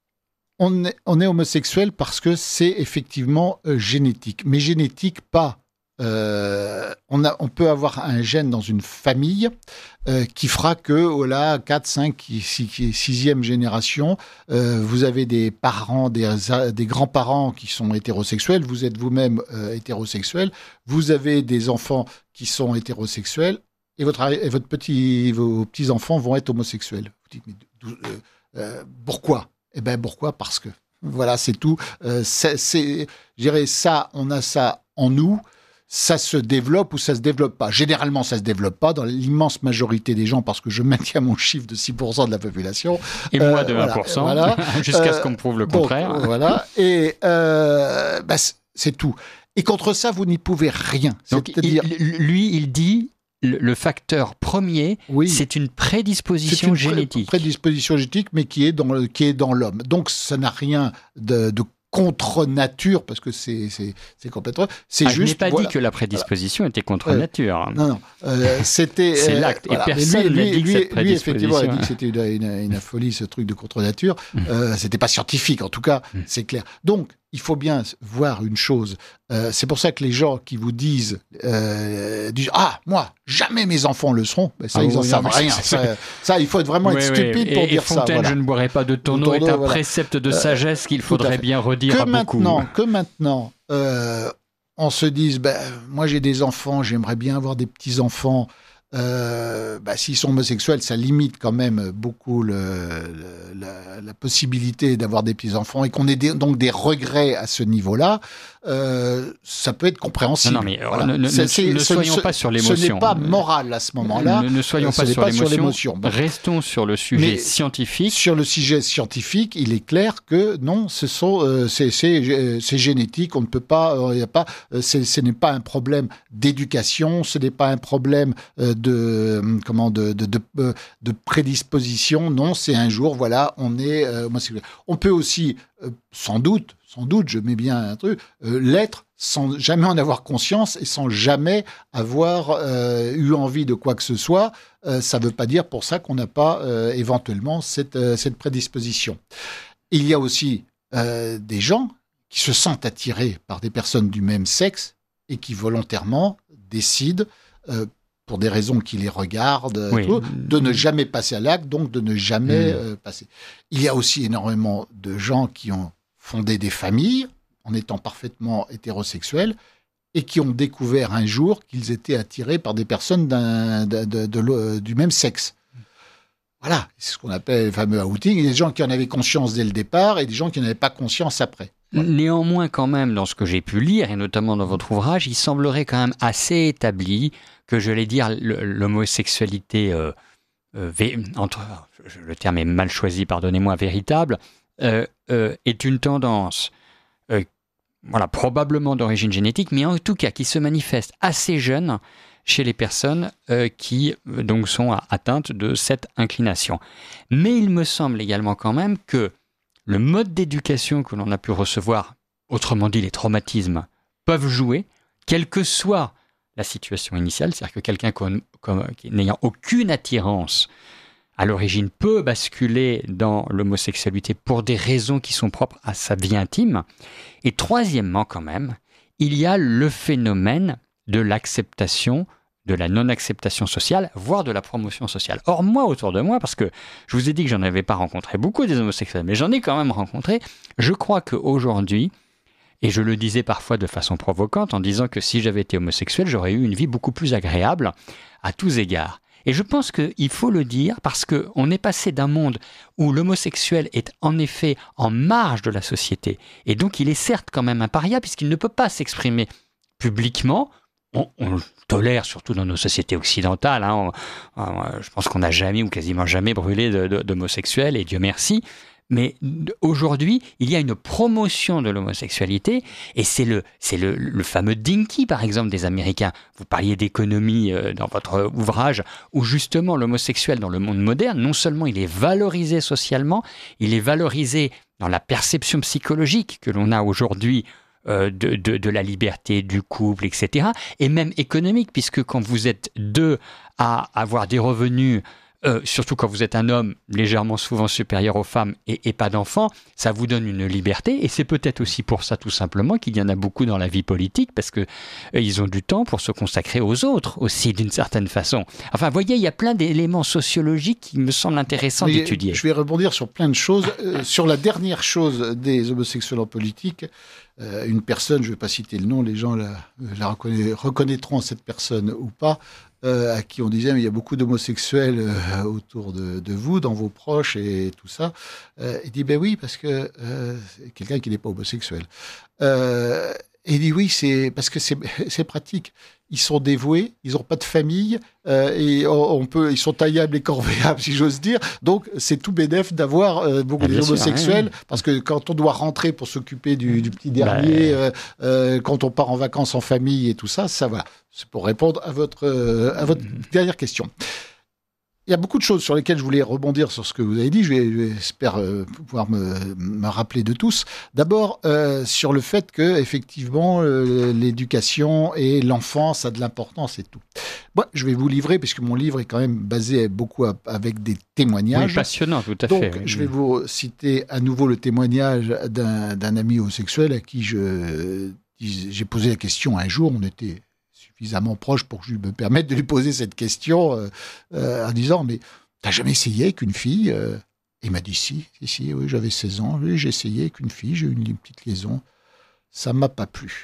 on est, on est homosexuel parce que c'est effectivement euh, génétique, mais génétique pas. Euh, on, a, on peut avoir un gène dans une famille euh, qui fera que, oh là, quatre, cinq, six, sixième génération, euh, vous avez des parents, des, des grands-parents qui sont hétérosexuels, vous êtes vous-même euh, hétérosexuel, vous avez des enfants qui sont hétérosexuels, et, votre, et votre petit, vos petits-enfants vont être homosexuels. Vous dites, mais euh, euh, pourquoi? Eh bien, pourquoi? Parce que, voilà, c'est tout. Euh, c'est, c'est, je dirais, ça, on a ça en nous. Ça se développe ou ça se développe pas. Généralement, ça se développe pas dans l'immense majorité des gens, parce que je maintiens mon chiffre de six pour cent de la population. Et euh, moi de un pour cent, voilà, jusqu'à euh, ce qu'on me prouve le contraire. Donc, voilà, et euh, bah, c'est tout. Et contre ça, vous n'y pouvez rien. Donc, C'est-à-dire... il, lui, il dit, le, le facteur premier, oui, c'est une prédisposition c'est une génétique. Pré- prédisposition génétique, mais qui est dans, le, qui est dans l'homme. Donc, ça n'a rien de... de contre nature, parce que c'est, c'est, c'est complètement... C'est ah, juste, je n'ai pas voilà. dit que la prédisposition voilà. était contre euh, nature. Non, non. Euh, c'était... c'est l'acte. Euh, et voilà. personne n'a dit que lui, cette prédisposition... Lui, effectivement, a dit que c'était une, une, une folie, ce truc de contre nature. Mmh. Euh, c'était pas scientifique, en tout cas, mmh. c'est clair. Donc, il faut bien voir une chose. Euh, c'est pour ça que les gens qui vous disent, euh, disent ah, moi, jamais mes enfants le seront, ben ça, ah, ils n'en oui, savent non, rien. Ça, ça, il faut vraiment oui, être stupide oui. pour et, dire et Fontaine, ça. Voilà. Je ne boirai pas de ton eau est un voilà. précepte de sagesse qu'il faudrait bien redire que à maintenant, beaucoup. Que maintenant, euh, on se dise, ben, moi j'ai des enfants, j'aimerais bien avoir des petits-enfants. Euh, bah, s'ils sont homosexuels, ça limite quand même beaucoup le, le, la, la possibilité d'avoir des petits-enfants, et qu'on ait des, donc des regrets à ce niveau-là, euh, ça peut être compréhensible. Non, non mais voilà. ne, ne, c'est, c'est, ne soyons ce, pas sur l'émotion. Ce n'est pas moral à ce moment-là. Ne, ne soyons pas, sur, pas l'émotion. sur l'émotion. Bon. Restons sur le sujet mais scientifique. Sur le sujet scientifique, il est clair que non, ce sont, euh, c'est, c'est, c'est génétique. On ne peut pas, il euh, y a pas, euh, c'est, ce n'est pas un problème d'éducation, ce n'est pas un problème euh, de comment de de, de de prédisposition. Non, c'est un jour, voilà, on est euh, homosexuel. On peut aussi, euh, sans doute, sans doute, je mets bien un truc, euh, l'être sans jamais en avoir conscience et sans jamais avoir euh, eu envie de quoi que ce soit. Euh, ça ne veut pas dire pour ça qu'on n'a pas euh, éventuellement cette euh, cette prédisposition. Il y a aussi euh, des gens qui se sentent attirés par des personnes du même sexe et qui volontairement décident euh, pour des raisons qui les regardent, Oui. tout, de ne jamais passer à l'acte, donc de ne jamais Mmh. euh, passer. Il y a aussi énormément de gens qui ont fondé des familles en étant parfaitement hétérosexuels et qui ont découvert un jour qu'ils étaient attirés par des personnes d'un, de, de, de, de, du même sexe. Voilà, c'est ce qu'on appelle le fameux outing. Il y a des gens qui en avaient conscience dès le départ et des gens qui n'en avaient pas conscience après. Voilà. Néanmoins, quand même, dans ce que j'ai pu lire, et notamment dans votre ouvrage, il semblerait quand même assez établi que, je vais dire, le, l'homosexualité, euh, euh, vé- entre, le terme est mal choisi, pardonnez-moi, véritable, euh, euh, est une tendance, euh, voilà, probablement d'origine génétique, mais en tout cas qui se manifeste assez jeune chez les personnes euh, qui euh, donc sont à- atteintes de cette inclination. Mais il me semble également quand même que le mode d'éducation que l'on a pu recevoir, autrement dit les traumatismes, peuvent jouer, quelle que soit la situation initiale, c'est-à-dire que quelqu'un comme, comme, qui, n'ayant aucune attirance à l'origine peut basculer dans l'homosexualité pour des raisons qui sont propres à sa vie intime. Et troisièmement quand même, il y a le phénomène de l'acceptation, de la non-acceptation sociale, voire de la promotion sociale. Or, moi, autour de moi, parce que je vous ai dit que j'en avais pas rencontré beaucoup des homosexuels, mais j'en ai quand même rencontré, je crois qu'aujourd'hui, et je le disais parfois de façon provocante, en disant que si j'avais été homosexuel, j'aurais eu une vie beaucoup plus agréable à tous égards. Et je pense qu'il faut le dire parce qu'on est passé d'un monde où l'homosexuel est en effet en marge de la société, et donc il est certes quand même un paria puisqu'il ne peut pas s'exprimer publiquement. On, on le tolère, surtout dans nos sociétés occidentales. Hein. On, on, je pense qu'on n'a jamais ou quasiment jamais brûlé de, de, d'homosexuels, et Dieu merci. Mais aujourd'hui, il y a une promotion de l'homosexualité, et c'est le, c'est le, le fameux dinky, par exemple, des Américains. Vous parliez d'économie euh, dans votre ouvrage, où justement l'homosexuel dans le monde moderne, non seulement il est valorisé socialement, il est valorisé dans la perception psychologique que l'on a aujourd'hui Euh, de, de, de la liberté, du couple, et cetera. Et même économique, puisque quand vous êtes deux à avoir des revenus, euh, surtout quand vous êtes un homme légèrement souvent supérieur aux femmes et, et pas d'enfants, ça vous donne une liberté. Et c'est peut-être aussi pour ça tout simplement qu'il y en a beaucoup dans la vie politique, parce que euh, ils ont du temps pour se consacrer aux autres aussi, d'une certaine façon. Enfin, vous voyez, il y a plein d'éléments sociologiques qui me semblent intéressants Mais d'étudier. Je vais rebondir sur plein de choses. Euh, sur la dernière chose des homosexuels en politique, euh, une personne, je ne vais pas citer le nom, les gens la, la reconna- reconnaîtront cette personne ou pas, euh, à qui on disait, mais il y a beaucoup d'homosexuels euh, autour de, de vous, dans vos proches et tout ça. Euh, il dit, ben oui, parce que euh, c'est quelqu'un qui n'est pas homosexuel. Euh, et il dit, oui, c'est parce que c'est, c'est pratique. Ils sont dévoués, ils n'ont pas de famille, euh, et on, on peut, ils sont taillables et corvéables, si j'ose dire. Donc, c'est tout bénef d'avoir euh, beaucoup Ah, des bien sûr, homosexuels, hein. parce que quand on doit rentrer pour s'occuper du, du petit dernier, Bah, euh, euh, quand on part en vacances en famille et tout ça, ça voilà. C'est pour répondre à votre, euh, à votre dernière question. Il y a beaucoup de choses sur lesquelles je voulais rebondir sur ce que vous avez dit. Je vais, j'espère euh, pouvoir me, me rappeler de tous. D'abord, euh, sur le fait que effectivement, euh, l'éducation et l'enfance a de l'importance et tout. Moi, je vais vous livrer, puisque mon livre est quand même basé beaucoup à, avec des témoignages. Oui, passionnant, tout à Donc, fait. Oui. je vais vous citer à nouveau le témoignage d'un, d'un ami homosexuel à qui je, j'ai posé la question un jour. On était suffisamment proche pour que je me permette de lui poser cette question euh, euh, en disant, mais t'as jamais essayé avec une fille euh... Il m'a dit, si, si, si, oui, j'avais seize ans, oui, j'ai essayé avec une fille, j'ai eu une, une petite liaison, ça m'a pas plu.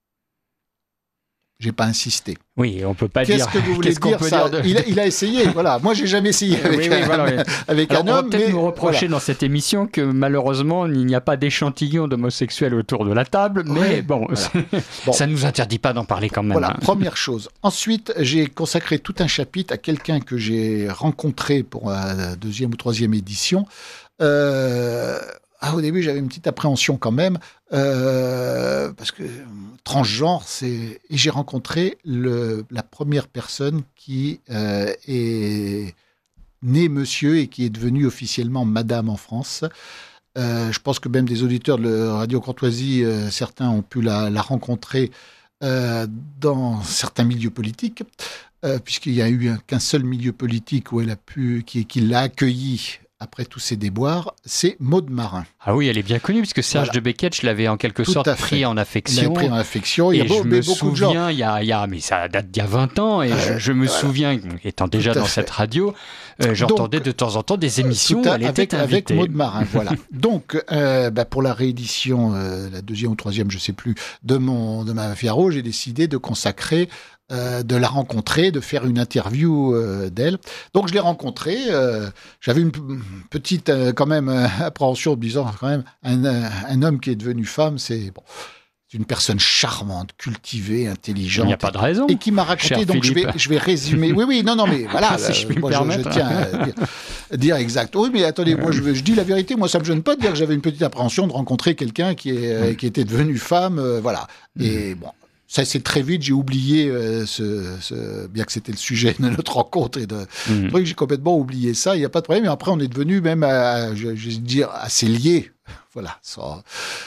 J'ai pas insisté. Oui, on peut pas Qu'est-ce dire. que vous voulez Qu'est-ce qu'on dire peut ça dire de... il, a, il a essayé, voilà. Moi, j'ai jamais essayé avec oui, oui, un, voilà, oui. avec Alors, un on va homme. peut-être mais nous reprocher voilà. dans cette émission que malheureusement il n'y a pas d'échantillon d'homosexuels autour de la table, mais Ouais, bon, voilà. Bon. ça ne nous interdit pas d'en parler quand même. Voilà, hein. première chose. Ensuite, j'ai consacré tout un chapitre à quelqu'un que j'ai rencontré pour la deuxième ou troisième édition. Euh, ah, au début, j'avais une petite appréhension quand même, euh, parce que transgenre, c'est... Et j'ai rencontré le, la première personne qui euh, est née monsieur et qui est devenue officiellement madame en France. Euh, je pense que même des auditeurs de Radio Courtoisie, euh, certains ont pu la, la rencontrer euh, dans certains milieux politiques, euh, puisqu'il n'y a eu un, qu'un seul milieu politique où elle a pu, qui, qui l'a accueillie après tous ces déboires, c'est Maud Marin. Ah oui, elle est bien connue, puisque Serge Voilà. de Beckett, je l'avais en quelque Tout sorte à fait. pris en Il l'a affection. pris en affection. Il y a Et beau- je mais me beaucoup de gens. souviens, il y a, il y a, mais ça date d'il y a vingt ans, et je, je me Voilà. souviens, étant déjà Tout à dans fait. cette radio, euh, j'entendais Donc, de temps en temps des émissions Tout où à- elle avec, était avec invitée. Maud Marin, voilà. Donc, euh, bah, pour la réédition, euh, la deuxième ou troisième, je sais plus, de mon de ma Figaro, j'ai décidé de consacrer, euh, de la rencontrer, de faire une interview euh, d'elle. Donc, je l'ai rencontrée. Euh, j'avais une p- petite, euh, quand même, euh, appréhension en me disant, quand même, un, euh, un homme qui est devenu femme, c'est bon, c'est une personne charmante, cultivée, Il intelligente. n'y a pas de raison. Et qui m'a raconté, Cher donc je vais, Philippe. je vais résumer. Oui, oui, non, non, mais voilà, Si je puis me moi, je, permettre. tiens à dire, dire exact. Oui, mais attendez, moi je, je dis la vérité, moi ça me gêne pas de dire que j'avais une petite appréhension de rencontrer quelqu'un qui, est, euh, qui était devenu femme, euh, voilà. Et bon, ça c'est très vite, j'ai oublié, euh, ce, ce, bien que c'était le sujet de notre rencontre et de Mhm. truc, j'ai complètement oublié ça, il n'y a pas de problème. Et après, on est devenu même, à, je, je vais dire, assez liés. Voilà. Ça,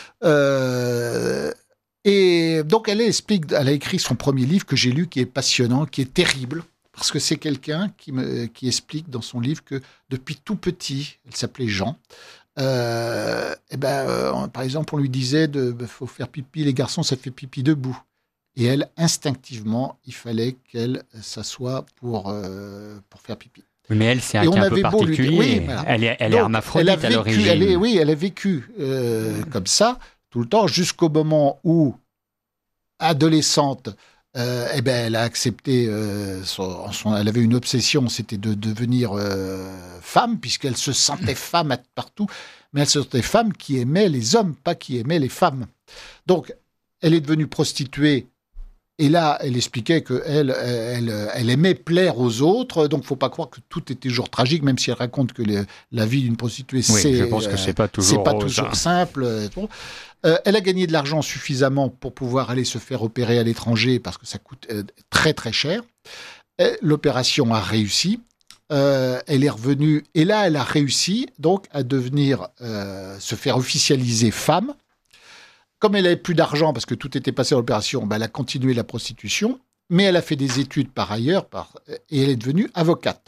euh, et donc, elle explique, elle a écrit son premier livre que j'ai lu, qui est passionnant, qui est terrible, parce que c'est quelqu'un qui, me, qui explique dans son livre que depuis tout petit, elle s'appelait Jean, euh, et ben, euh, par exemple, on lui disait de, bah, faut faire pipi, les garçons, ça fait pipi debout. Et elle, instinctivement, il fallait qu'elle s'assoie pour, euh, pour faire pipi. Mais elle, c'est un Et on cas un peu avait beau lui dire- particulier. oui, voilà. Elle est, elle est Donc, hermaphrodite elle a à vécu, l'origine. elle est- oui, elle a vécu euh, comme ça tout le temps, jusqu'au moment où, adolescente, euh, eh ben, elle a accepté, euh, son, son- elle avait une obsession, c'était de devenir euh, femme, puisqu'elle se sentait femme à- partout, mais elle se sentait femme qui aimait les hommes, pas qui aimait les femmes. Donc, elle est devenue prostituée. Et là, elle expliquait qu'elle elle, elle aimait plaire aux autres, donc il ne faut pas croire que tout est toujours tragique, même si elle raconte que les, la vie d'une prostituée, Oui, c'est je pense que c'est pas c'est toujours pas rose, toujours hein. simple. euh, bon. Euh, elle a gagné de l'argent suffisamment pour pouvoir aller se faire opérer à l'étranger, parce que ça coûte euh, très très cher. Et l'opération a réussi. Euh, elle est revenue, et là, elle a réussi donc à devenir, euh, se faire officialiser femme. Comme elle n'avait plus d'argent parce que tout était passé à l'opération, ben elle a continué la prostitution, mais elle a fait des études par ailleurs par, et elle est devenue avocate.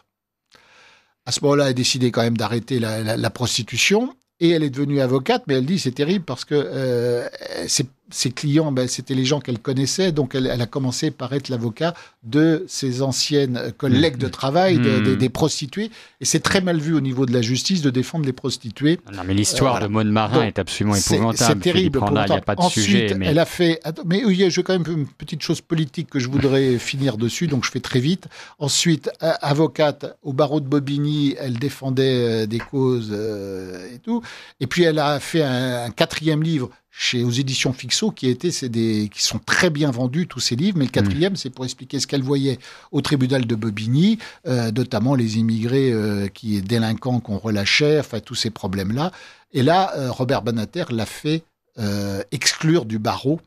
À ce moment-là, elle a décidé quand même d'arrêter la, la, la prostitution et elle est devenue avocate, mais elle dit c'est terrible parce que euh, ses, ses clients, ben, c'était les gens qu'elle connaissait, donc elle, elle a commencé par être l'avocat de ses anciennes collègues de travail, de, Mmh. des, des prostituées, et c'est très mal vu au niveau de la justice de défendre les prostituées. Non, mais l'histoire Euh, voilà. de Maud Marin Donc, est absolument C'est- épouvantable. C'est terrible. Philippe Randa, il n'y a pas de Ensuite, sujet. Mais... elle a fait. Attends, mais oui, j'ai quand même une petite chose politique que je voudrais finir dessus, donc je fais très vite. Ensuite, euh, avocate au barreau de Bobigny, elle défendait euh, des causes euh, et tout. Et puis, elle a fait un, un quatrième livre chez aux éditions Fixo, qui étaient c'est des qui sont très bien vendus tous ces livres. Mais le quatrième, mmh. c'est pour expliquer ce qu'elle voyait au tribunal de Bobigny, euh, notamment les immigrés euh, qui est délinquants qu'on relâchait, enfin tous ces problèmes-là. Et là, euh, Robert Badinter l'a fait euh, exclure du barreau.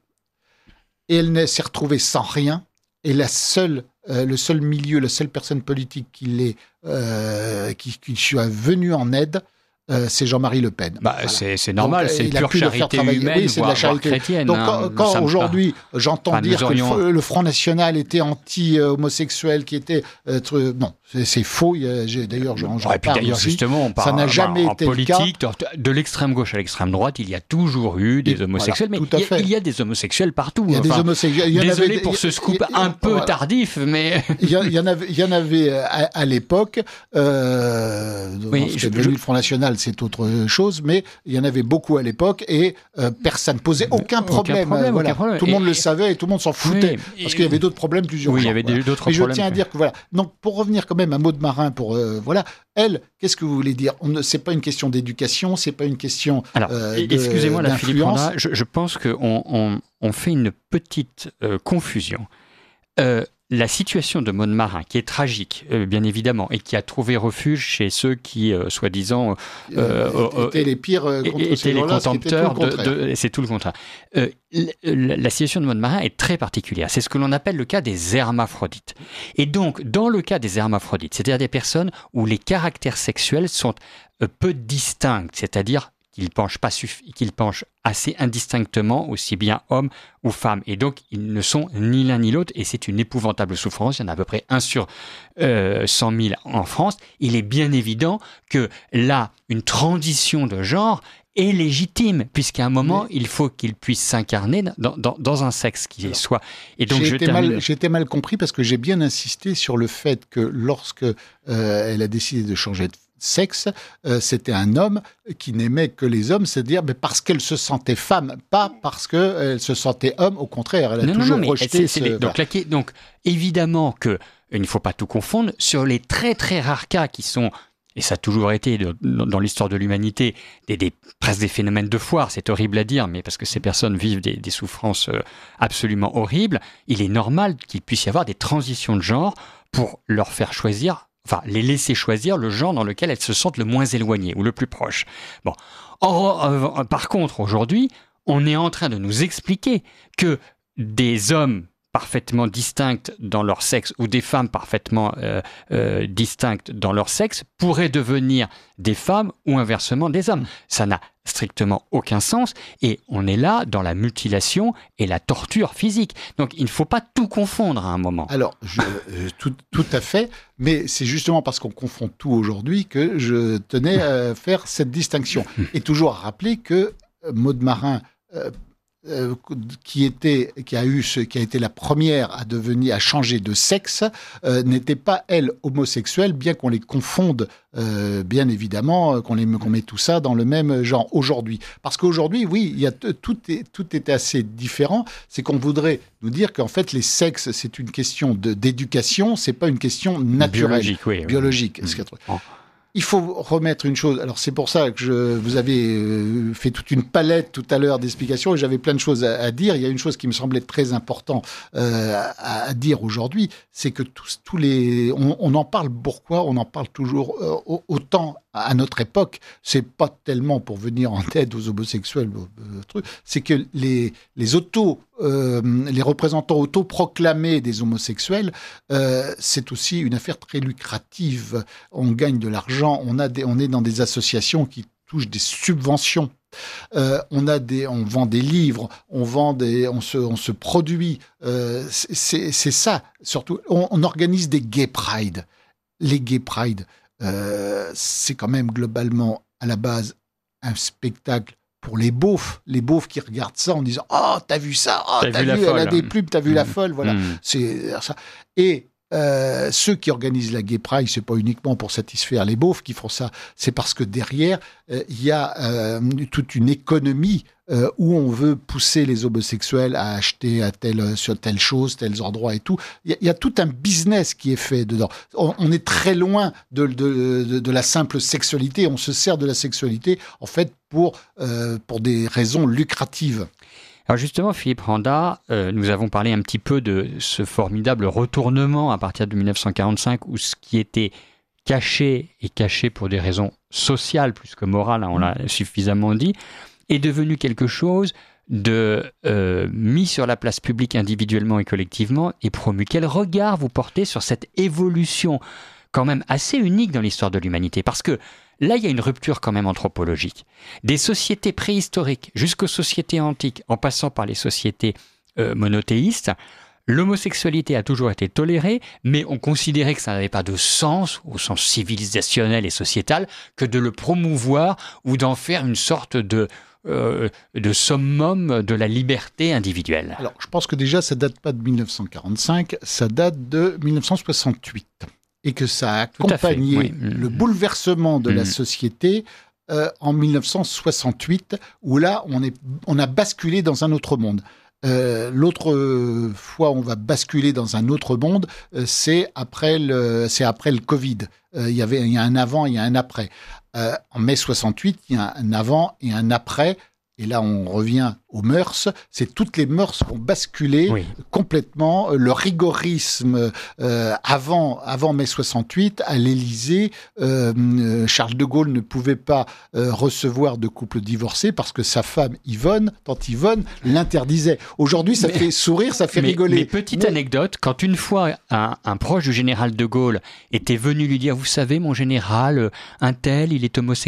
Et elle ne s'est retrouvée sans rien. Et la seule, euh, le seul milieu, la seule personne politique qui, l'est, euh, qui, qui lui est venue en aide, euh, c'est Jean-Marie Le Pen. Bah, Voilà. c'est, c'est normal, Donc, c'est il a pure pu le faire charité travailler. humaine, Oui, c'est de voire, la charité. voire chrétienne. Donc hein, quand, nous quand sommes aujourd'hui j'entends Enfin, nous dire aurions- que le, le Front National était anti-homosexuel, qui était euh, tr- non, c'est, c'est faux. Il y a- j'ai, d'ailleurs, j'en, j'en Ouais, et puis parle d'ailleurs, aussi. justement, on parle, Ça n'a jamais en été le politique, de, de l'extrême gauche à l'extrême droite, il y a toujours eu des Et homosexuels, voilà, mais tout à il y, a, fait. il y a des homosexuels partout. Il y a des enfin, homosexuels. Il y en désolé avait- pour il y- ce scoop il y- un peu voilà. tardif, mais Il y, en- il y en avait, il y en avait à, à l'époque. Euh, Oui, ce qui je- est devenu je- le Front National, c'est autre chose, mais il y en avait beaucoup à l'époque et euh, personne ne posait aucun Aucun problème. problème, euh, voilà. aucun problème. Tout le monde Et- le savait et tout le monde s'en foutait Oui, parce et- qu'il y avait d'autres problèmes plus urgents. oui, il y avait voilà. des- d'autres Mais je problèmes. tiens à dire que voilà. Donc pour revenir quand même à Maud Marin, pour euh, voilà, elle, qu'est-ce que vous voulez dire? On ne, c'est pas une question d'éducation, c'est pas une question. Alors, euh, e- de- excusez-moi, là, Philippe d'influence. Randa, je, je pense qu'on on, on fait une petite euh, confusion. Euh, la situation de Maud Marin, qui est tragique, euh, bien évidemment, et qui a trouvé refuge chez ceux qui, euh, soi-disant, Euh, euh, euh, étaient les pires euh, contre étaient ces les gens-là, ce qui était tout le contempteurs de, contraire. de- c'est tout le contraire. Euh, l- l- la situation de Maud Marin est très particulière. C'est ce que l'on appelle le cas des hermaphrodites. Et donc, dans le cas des hermaphrodites, c'est-à-dire des personnes où les caractères sexuels sont euh, peu distincts, c'est-à-dire qu'ils penchent, pas suffi- qu'ils penchent assez indistinctement, aussi bien hommes ou femmes. Et donc, ils ne sont ni l'un ni l'autre, et c'est une épouvantable souffrance. Il y en a à peu près un sur euh, cent mille en France. Il est bien évident que là, une transition de genre est légitime, puisqu'à un moment, oui. il faut qu'il puisse s'incarner dans, dans, dans un sexe qui Alors, soit... Et donc, j'ai, je été termine... mal, j'ai été mal compris, parce que j'ai bien insisté sur le fait que lorsque euh, elle a décidé de changer de sexe, euh, c'était un homme qui n'aimait que les hommes, c'est-à-dire mais parce qu'elle se sentait femme, pas parce qu'elle se sentait homme, au contraire, elle a non, toujours non, non, rejeté c'est, ce... c'est, donc, la, donc, évidemment que il ne faut pas tout confondre, sur les très très rares cas qui sont, et ça a toujours été de, dans l'histoire de l'humanité, des, des, presque des phénomènes de foire, c'est horrible à dire, mais parce que ces personnes vivent des, des souffrances absolument horribles, il est normal qu'il puisse y avoir des transitions de genre pour leur faire choisir, enfin, les laisser choisir le genre dans lequel elles se sentent le moins éloignées ou le plus proche. Bon. Or, euh, par contre, aujourd'hui, on est en train de nous expliquer que des hommes parfaitement distincts dans leur sexe ou des femmes parfaitement euh, euh, distinctes dans leur sexe pourraient devenir des femmes ou inversement des hommes. Ça n'a strictement aucun sens et on est là dans la mutilation et la torture physique. Donc il ne faut pas tout confondre à un moment. Alors, je, euh, tout, tout à fait, mais c'est justement parce qu'on confond tout aujourd'hui que je tenais à faire cette distinction. Et toujours à rappeler que euh, Maud Marin... Euh, Euh, qui était qui a eu ce, qui a été la première à devenir à changer de sexe euh, n'était pas elle homosexuelle, bien qu'on les confonde euh, bien évidemment qu'on les qu'on met tout ça dans le même genre aujourd'hui, parce qu'aujourd'hui oui il y a t- tout est tout est assez différent. C'est qu'on voudrait nous dire qu'en fait les sexes c'est une question de d'éducation, c'est pas une question naturelle biologique, oui, biologique. Oui. Mmh. Il faut remettre une chose. Alors c'est pour ça que je vous avez euh, fait toute une palette tout à l'heure d'explications et j'avais plein de choses à, à dire. Il y a une chose qui me semblait très importante euh, à, à dire aujourd'hui, c'est que tous, tous les, on, on en parle. Pourquoi on en parle toujours euh, autant à notre époque? C'est pas tellement pour venir en aide aux homosexuels, euh, truc. C'est que les les autos Euh, les représentants autoproclamés des homosexuels, euh, c'est aussi une affaire très lucrative. On gagne de l'argent, on a des, on est dans des associations qui touchent des subventions. Euh, on a des, on vend des livres, on vend des, on se, on se produit. Euh, c'est, c'est ça surtout. On, on organise des gay pride. Les gay pride, euh, c'est quand même globalement à la base un spectacle pour les beaufs, les beaufs qui regardent ça en disant « Oh, t'as vu ça, oh, t'as, t'as vu, vu elle a des plumes, t'as vu mmh. la folle, voilà. Mmh. » C'est ça. Et euh, ceux qui organisent la Gay Pride, c'est pas uniquement pour satisfaire les beaufs qui font ça, c'est parce que derrière, il euh, y a euh, toute une économie euh, où on veut pousser les homosexuels à acheter à telle, sur telle chose, tels endroits et tout. Il y, y a tout un business qui est fait dedans. On, on est très loin de, de, de, de la simple sexualité. On se sert de la sexualité, en fait, pour, euh, pour des raisons lucratives. Alors justement, Philippe Randa, euh, nous avons parlé un petit peu de ce formidable retournement à partir de dix-neuf cent quarante-cinq où ce qui était caché et caché pour des raisons sociales plus que morales, hein, on l'a suffisamment dit, est devenu quelque chose de euh, mis sur la place publique individuellement et collectivement et promu. Quel regard vous portez sur cette évolution quand même assez unique dans l'histoire de l'humanité? Parce que là, il y a une rupture quand même anthropologique. Des sociétés préhistoriques jusqu'aux sociétés antiques, en passant par les sociétés euh, monothéistes, l'homosexualité a toujours été tolérée, mais on considérait que ça n'avait pas de sens, au sens civilisationnel et sociétal, que de le promouvoir ou d'en faire une sorte de, euh, de summum de la liberté individuelle. Alors, je pense que déjà, ça ne date pas de dix-neuf cent quarante-cinq, ça date de dix-neuf cent soixante-huit. Et que ça a accompagné oui. le bouleversement de mmh. la société euh, en dix-neuf cent soixante-huit, où là, on, est, on a basculé dans un autre monde. Euh, l'autre fois, on va basculer dans un autre monde, euh, c'est après le, c'est après le Covid. Euh, il y avait, il y a un avant, il y a un après. Euh, en mai soixante-huit, il y a un avant et un après. Et là, on revient aux mœurs. C'est toutes les mœurs qui ont basculé oui. complètement. Le rigorisme euh, avant, avant mai soixante-huit, à l'Élysée, euh, Charles de Gaulle ne pouvait pas euh, recevoir de couple divorcé parce que sa femme Yvonne, tante Yvonne, l'interdisait. Aujourd'hui, ça mais, fait sourire, ça fait mais, rigoler. Mais petite mais... anecdote, quand une fois un, un proche du général de Gaulle était venu lui dire « Vous savez, mon général, un tel, il est homosexuel »,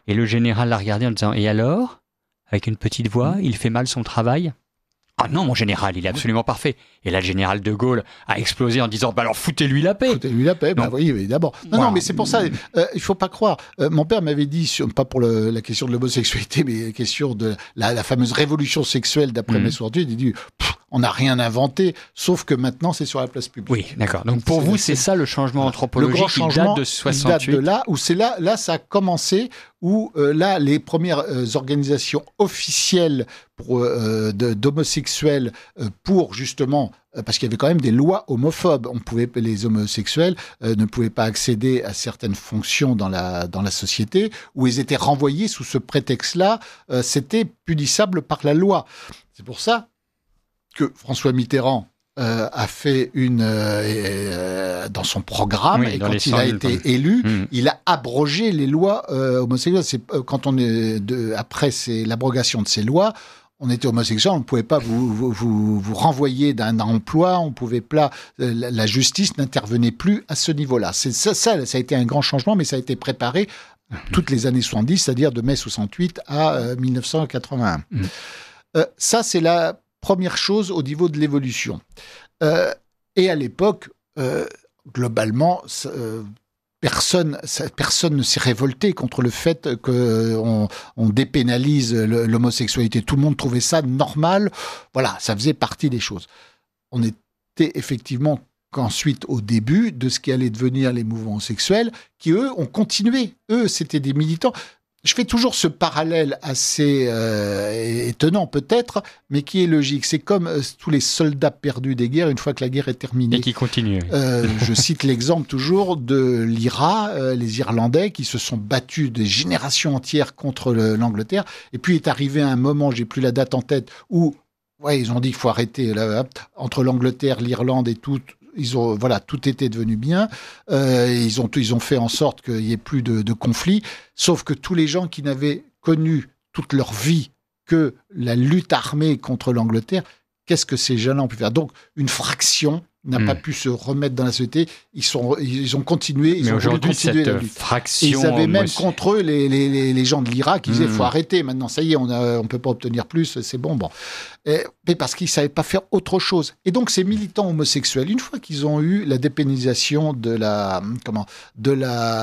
Et le général l'a regardé en disant « Et alors ?» Avec une petite voix, il fait mal son travail. Ah non, mon général, il est absolument parfait. Et là, le général de Gaulle a explosé en disant bah alors foutez-lui la paix. Foutez-lui la paix, bah oui, évidemment. Non, voilà. non, mais c'est pour ça, euh, il faut pas croire. Euh, mon père m'avait dit, sur, pas pour le, la question de l'homosexualité, mais la question de la, la fameuse révolution sexuelle d'après mmh. mai soixante-huit, il dit on n'a rien inventé, sauf que maintenant c'est sur la place publique. Oui, d'accord. Donc pour c'est, vous, c'est, c'est ça le changement anthropologique, le grand changement, qui date de soixante-huit. Il date de là, où c'est là, là ça a commencé, où euh, là les premières euh, organisations officielles pour, euh, de, d'homosexuels euh, pour justement euh, parce qu'il y avait quand même des lois homophobes. On pouvait, les homosexuels euh, ne pouvaient pas accéder à certaines fonctions dans la dans la société, où ils étaient renvoyés sous ce prétexte-là. Euh, c'était punissable par la loi. C'est pour ça que François Mitterrand euh, a fait une euh, euh, dans son programme, oui, et quand il a été comme... élu, mmh. il a abrogé les lois euh, homosexuelles. C'est euh, quand on est de, après c'est l'abrogation de ces lois. On était homosexuel, on ne pouvait pas vous, vous, vous, vous renvoyer d'un emploi, on pouvait pas, la, la justice n'intervenait plus à ce niveau-là. C'est ça, ça, ça a été un grand changement, mais ça a été préparé toutes les années soixante-dix, c'est-à-dire de mai soixante-huit à euh, mille neuf cent quatre-vingt-un. Mmh. Euh, ça, c'est la première chose au niveau de l'évolution. Euh, et à l'époque, euh, globalement, euh, personne, ça, personne ne s'est révolté contre le fait qu'on on dépénalise l'homosexualité. Tout le monde trouvait ça normal. Voilà, ça faisait partie des choses. On était effectivement qu'ensuite, au début de ce qui allait devenir les mouvements sexuels, qui, eux, ont continué. Eux, c'était des militants. Je fais toujours ce parallèle assez euh, étonnant peut-être, mais qui est logique. C'est comme euh, tous les soldats perdus des guerres une fois que la guerre est terminée. Et qui continuent. Euh, je cite l'exemple toujours de l'I R A, euh, les Irlandais qui se sont battus des générations entières contre le, l'Angleterre. Et puis est arrivé un moment, j'ai plus la date en tête, où ouais, ils ont dit qu'il faut arrêter là, entre l'Angleterre, l'Irlande et tout. Ils ont, voilà, tout était devenu bien. Euh, ils ont, ils ont fait en sorte qu'il n'y ait plus de, de conflits. Sauf que tous les gens qui n'avaient connu toute leur vie que la lutte armée contre l'Angleterre, qu'est-ce que ces gens-là ont pu faire ? Donc, une fraction n'a mmh. pas pu se remettre dans la société. Ils, sont, ils ont continué, ils Mais ont aujourd'hui, continué cette la lutte. fraction... Et ils avaient même moi, contre eux les, les, les, les gens de l'I R A qui disaient, il mmh. faut arrêter, maintenant, ça y est, on ne on peut pas obtenir plus, c'est bon. bon. Et, mais parce qu'ils ne savaient pas faire autre chose. Et donc, ces militants homosexuels, une fois qu'ils ont eu la dépénalisation de la, comment, de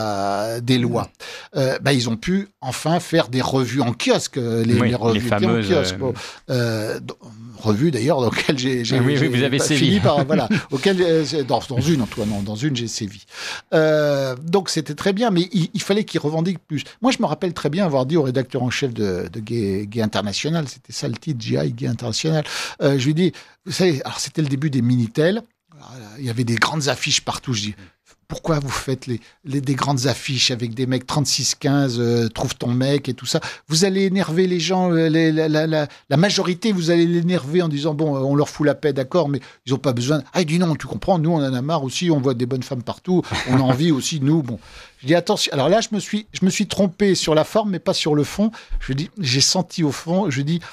la, des lois, euh, bah, ils ont pu enfin faire des revues en kiosque, les, oui, les revues les fameuses, en kiosque. Bon, euh, revues d'ailleurs, dans lesquelles j'ai, j'ai, oui, j'ai oui, vous avez sévi. fini par, voilà, auquel, dans, dans une, Antoine, non, dans une, j'ai sévi. Euh, donc, c'était très bien, mais il, il fallait qu'ils revendiquent plus. Moi, je me rappelle très bien avoir dit au rédacteur en chef de, de Gay, Gay International, c'était ça le titre, G I, Gay International, euh, je lui dis, vous savez, alors c'était le début des Minitel, il y avait des grandes affiches partout, je dis, pourquoi vous faites les, les, des grandes affiches avec des mecs trente-six quinze, euh, trouve ton mec et tout ça. Vous allez énerver les gens, les, la, la, la, la majorité, vous allez l'énerver en disant, bon, on leur fout la paix, d'accord, mais ils n'ont pas besoin. Ah, il dit non, tu comprends, nous, on en a marre aussi, on voit des bonnes femmes partout, on a envie aussi, nous, bon. Je dis, attention, alors là, je me suis, je me suis trompé sur la forme, mais pas sur le fond. Je dis, j'ai senti au fond, je dis,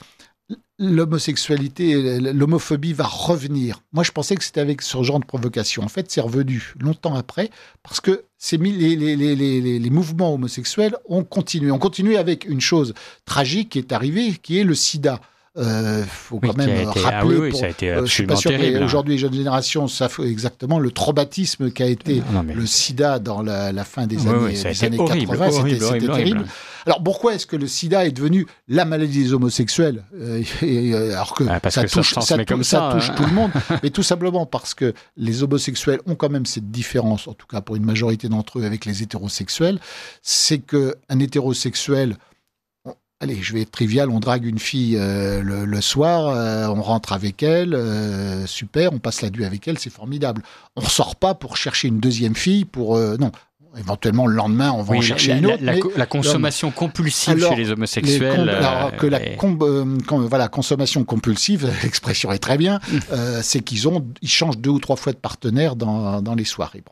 l'homosexualité, l'homophobie va revenir. Moi, je pensais que c'était avec ce genre de provocation. En fait, c'est revenu longtemps après, parce que ces, les, les, les, les, les mouvements homosexuels ont continué. On continue avec une chose tragique qui est arrivée, qui est le sida. Il euh, faut quand oui, même été, rappeler, ah oui, oui, pour, ça a été euh, je suis pas sûr terrible, qu'aujourd'hui les jeunes générations savent exactement le traumatisme qu'a été non, mais... le sida dans la, la fin des oui, années, oui, ça a des été années horrible, quatre-vingts, horrible, c'était, horrible, c'était horrible. terrible. Alors pourquoi est-ce que le sida est devenu la maladie des homosexuels euh, et, et, alors que ah, ça que touche, ça, ça, comme ça, ça, touche hein. tout le monde, mais tout simplement parce que les homosexuels ont quand même cette différence, en tout cas pour une majorité d'entre eux avec les hétérosexuels, c'est que un hétérosexuel, allez, je vais être trivial, on drague une fille euh, le, le soir, euh, on rentre avec elle, euh, super, on passe la nuit avec elle, c'est formidable. On ne ressort pas pour chercher une deuxième fille, pour euh, non. Éventuellement, le lendemain, on va oui, en chercher la, une autre. La, mais, la consommation alors, compulsive alors, chez les homosexuels. Les com- alors que la et... com- euh, com- voilà, consommation compulsive, l'expression est très bien, euh, c'est qu'ils ont, ils changent deux ou trois fois de partenaire dans, dans les soirées. Bon.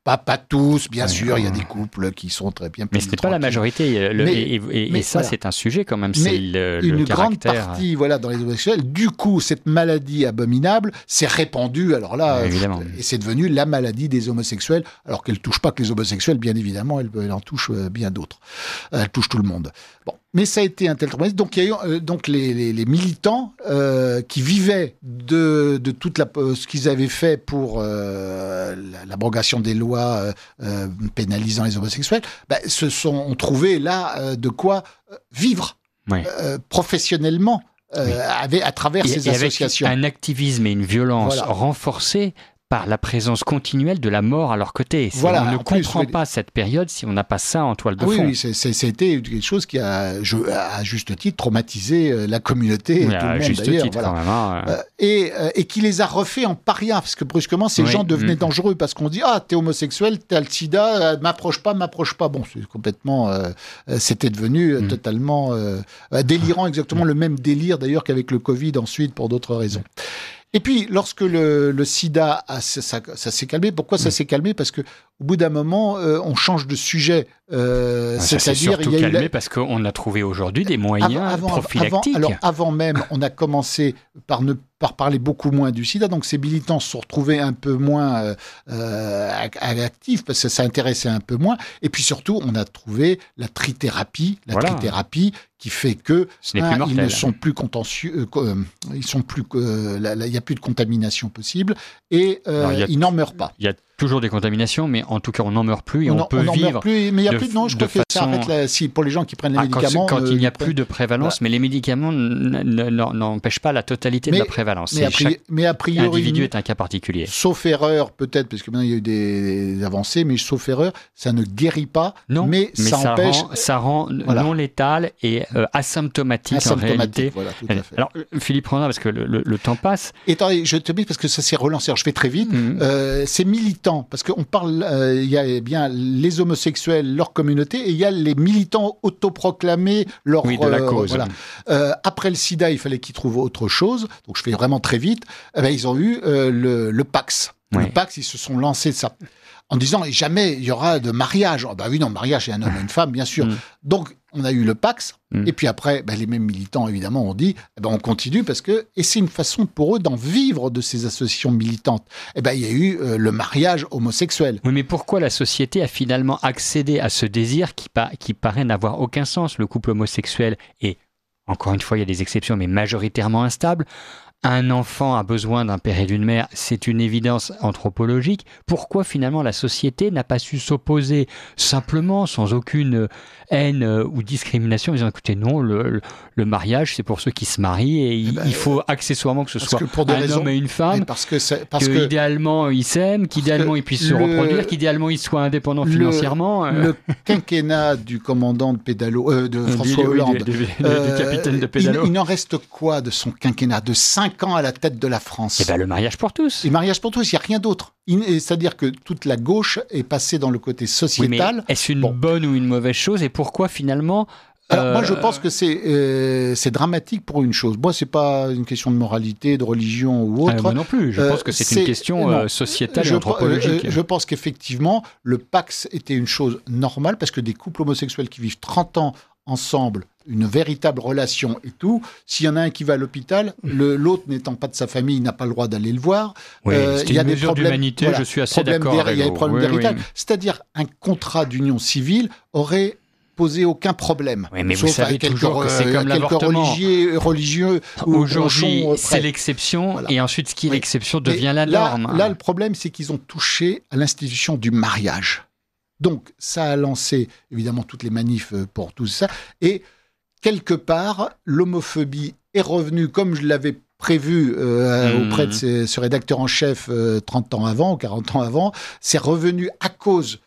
pas, pas tous, bien ouais, sûr, il ouais. y a des couples qui sont très bien. Mais ce n'est pas la majorité. Le, mais, et et, mais et ça, voilà. c'est un sujet quand même. Mais c'est le, une le grande caractère... partie, voilà, dans les homosexuels. Du coup, cette maladie abominable s'est répandue. Alors là, ouais, évidemment. et c'est devenu la maladie des homosexuels. Alors qu'elle touche pas que les homosexuels, bien évidemment, elle, elle en touche bien d'autres. Elle touche tout le monde. Bon. Mais ça a été un tel traumatisme. Donc, il y a eu euh, donc les, les, les militants euh, qui vivaient de, de toute la, euh, ce qu'ils avaient fait pour euh, l'abrogation des lois euh, pénalisant les homosexuels, bah, se sont ont trouvé là euh, de quoi vivre ouais. euh, professionnellement euh, oui. avec, à travers et, ces et associations. Avec un activisme et une violence voilà. renforcés par la présence continuelle de la mort à leur côté. Voilà, on ne plus, comprend oui. pas cette période si on n'a pas ça en toile de ah, fond. Oui, oui c'est, c'est, c'était quelque chose qui a, je, à juste titre, traumatisé la communauté, oui, et tout à le monde juste d'ailleurs. Titre, voilà. quand même, hein. euh, et, euh, et qui les a refaits en paria, parce que brusquement, ces oui. gens devenaient mmh. dangereux, parce qu'on dit « Ah, t'es homosexuel, t'as le sida, euh, m'approche pas, m'approche pas ». Bon, c'est complètement... Euh, c'était devenu mmh. totalement euh, délirant, exactement le même délire d'ailleurs qu'avec le Covid ensuite, pour d'autres raisons. Et puis, lorsque le, le sida, a, ça, ça, ça s'est calmé, pourquoi ça s'est calmé ? Parce que au bout d'un moment, euh, on change de sujet. Euh, ah, c'est-à-dire, ça s'est surtout il y a calmé eu la... parce qu'on a trouvé aujourd'hui des moyens avant, avant, prophylactiques. Avant, alors, avant même, on a commencé par ne par parler beaucoup moins du sida, donc ces militants se sont retrouvés un peu moins euh, euh, actifs parce que ça intéressait un peu moins. Et puis surtout, on a trouvé la trithérapie, la voilà. trithérapie qui fait que hein, ils ne sont plus contentieux, euh, ils sont plus, il euh, n'y a plus de contamination possible et euh, Alors, a, ils n'en meurent pas. Il y a toujours des contaminations, mais en tout cas, on n'en meurt plus et on, on peut on vivre. Plus, mais il n'y a de, plus de non, je crois que façon... ça arrête la, si pour les gens qui prennent les ah, médicaments. Quand, quand euh, il n'y a prennent... plus de prévalence, voilà. Mais les médicaments n'empêchent pas la totalité mais, de la prévalence. Mais a, priori, chaque mais a priori, individu est un cas particulier. Sauf erreur, peut-être, parce que maintenant il y a eu des, des avancées, mais sauf erreur, ça ne guérit pas, non, mais, mais ça, ça empêche. Rend, ça rend voilà. non létal et euh, asymptomatique, asymptomatique en réalité. Voilà, tout à fait. Alors, Philippe Randin, parce que le, le, le temps passe. Et attendez, je te dis parce que ça s'est relancé. Alors, je fais très vite. Mm-hmm. Euh, c'est militant, parce qu'on parle, euh, il y a bien les homosexuels, leur communauté, et il y a les militants autoproclamés, leur oui, de la cause. Euh, voilà. euh, après le sida, il fallait qu'ils trouvent autre chose. Donc, je fais vraiment très vite. Eh ben, ils ont eu euh, le, le Pax. Oui. Le Pax, ils se sont lancés de ça. En disant, jamais il y aura de mariage. Oh, bah oui, non, mariage, c'est un homme et une femme, bien sûr. Mm. Donc, on a eu le Pax. Mm. Et puis après, bah, les mêmes militants, évidemment, ont dit, eh ben, on continue parce que, et c'est une façon pour eux d'en vivre de ces associations militantes. Eh ben, il y a eu euh, le mariage homosexuel. Oui, mais pourquoi la société a finalement accédé à ce désir qui, pa- qui paraît n'avoir aucun sens ? Le couple homosexuel est, encore une fois, il y a des exceptions, mais majoritairement instable. Un enfant a besoin d'un père et d'une mère, c'est une évidence anthropologique. Pourquoi finalement la société n'a pas su s'opposer simplement, sans aucune haine ou discrimination, en disant écoutez, non, le, le mariage c'est pour ceux qui se marient et il, eh ben, il faut accessoirement que ce soit que pour des un raisons, homme et une femme, parce que c'est, parce que, que idéalement ils s'aiment, qu'idéalement ils puissent se le, reproduire, qu'idéalement ils soient indépendants le, financièrement. Euh... Le quinquennat du commandant de Pédalo, euh, de François du, Hollande, oui, du, du, du, euh, du capitaine de Pédalo. Il, il en reste quoi de son quinquennat de cinq ans à la tête de la France ? Eh ben, le mariage pour tous. Le mariage pour tous, il n'y a rien d'autre. C'est-à-dire que toute la gauche est passée dans le côté sociétal. Oui, mais est-ce une bon. bonne ou une mauvaise chose ? Et pourquoi finalement Alors euh... moi je pense que c'est euh, c'est dramatique pour une chose. Moi c'est pas une question de moralité, de religion ou autre. Euh, moi non plus. Je euh, pense que c'est, c'est une question euh, sociétale je, et anthropologique. Euh, je pense qu'effectivement le Pax était une chose normale parce que des couples homosexuels qui vivent trente ans ensemble, une véritable relation et tout. S'il y en a un qui va à l'hôpital, le, l'autre n'étant pas de sa famille, il n'a pas le droit d'aller le voir. Oui, euh, il y a des problèmes d'humanité. Voilà, je suis assez d'accord avec Il y a des problèmes oui, d'héritage. Oui. C'est-à-dire un contrat d'union civile aurait posé aucun problème. Oui, mais vous savez toujours que c'est comme l'avortement. Religieux, religieux Aujourd'hui, c'est l'exception, voilà. Et ensuite, ce qui est oui. l'exception devient mais la là, norme. Là, le problème, c'est qu'ils ont touché à l'institution du mariage. Donc, ça a lancé, évidemment, toutes les manifs pour tout ça. Et quelque part, l'homophobie est revenue, comme je l'avais prévu euh, mmh. auprès de ce, ce rédacteur en chef euh, trente ans avant, ou quarante ans avant, c'est revenu à cause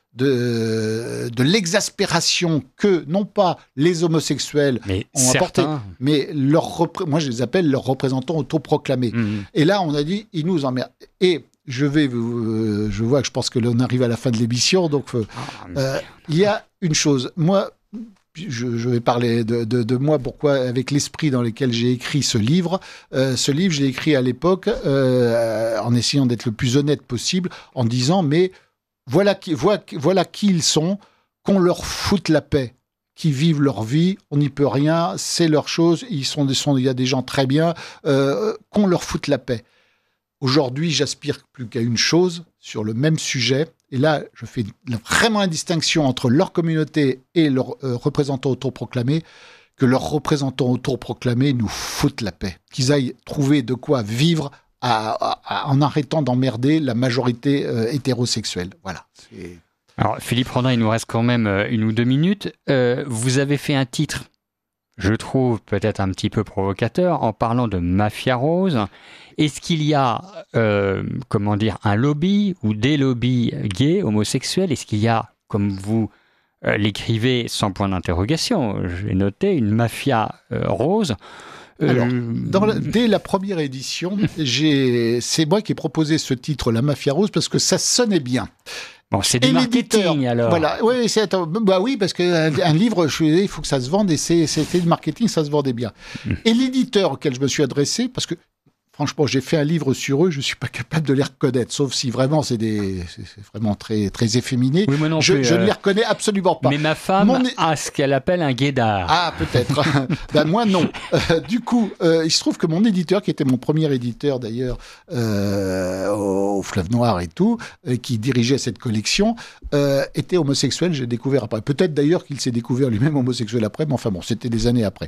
de, de l'exaspération que, non pas les homosexuels mais ont certains... apporté, mais leur repré- moi je les appelle leurs représentants autoproclamés. Mmh. Et là, on a dit, ils nous emmerdent. Et je vais, euh, je vois que je pense que l'on arrive à la fin de l'émission, donc euh, oh, mais... euh, il y a une chose, moi, Je, je vais parler de, de, de moi, pourquoi, avec l'esprit dans lequel j'ai écrit ce livre. Euh, ce livre, je l'ai écrit à l'époque euh, en essayant d'être le plus honnête possible, en disant, mais voilà qui, voilà, voilà qui ils sont, qu'on leur foute la paix, qui vivent leur vie, on n'y peut rien, c'est leur chose, ils sont, sont, il y a des gens très bien, euh, qu'on leur foute la paix. Aujourd'hui, j'aspire plus qu'à une chose sur le même sujet. Et là, je fais vraiment la distinction entre leur communauté et leurs euh, représentants autoproclamés, que leurs représentants autoproclamés nous foutent la paix. Qu'ils aillent trouver de quoi vivre à, à, à, en arrêtant d'emmerder la majorité euh, hétérosexuelle. Voilà. C'est... Alors, Philippe Randin, il nous reste quand même une ou deux minutes. Euh, vous avez fait un titre, je trouve peut-être un petit peu provocateur, en parlant de mafia rose. Est-ce qu'il y a, euh, comment dire, un lobby ou des lobbies gays, homosexuels ? Est-ce qu'il y a, comme vous euh, l'écrivez sans point d'interrogation, j'ai noté, une mafia euh, rose ? euh, Alors, dans la, dès la première édition, j'ai, c'est moi qui ai proposé ce titre, La Mafia Rose, parce que ça sonnait bien. Bon, c'est du et marketing, alors. Voilà, oui, c'est, attends, bah oui, parce qu'un un livre, je, il faut que ça se vende, et c'est, c'était du marketing, ça se vendait bien. Mmh. Et l'éditeur auquel je me suis adressé, parce que franchement, j'ai fait un livre sur eux, je suis pas capable de les reconnaître, sauf si vraiment c'est des, c'est vraiment très, très efféminé. Oui, moi non je, plus, je euh... ne les reconnais absolument pas. Mais ma femme Mon... a ce qu'elle appelle un guédard. Ah, peut-être. Ben, moi, non. Euh, du coup, euh, il se trouve que mon éditeur, qui était mon premier éditeur d'ailleurs, euh, au Fleuve Noir et tout, euh, qui dirigeait cette collection, euh, était homosexuel, j'ai découvert après. Peut-être d'ailleurs qu'il s'est découvert lui-même homosexuel après, mais enfin bon, c'était des années après.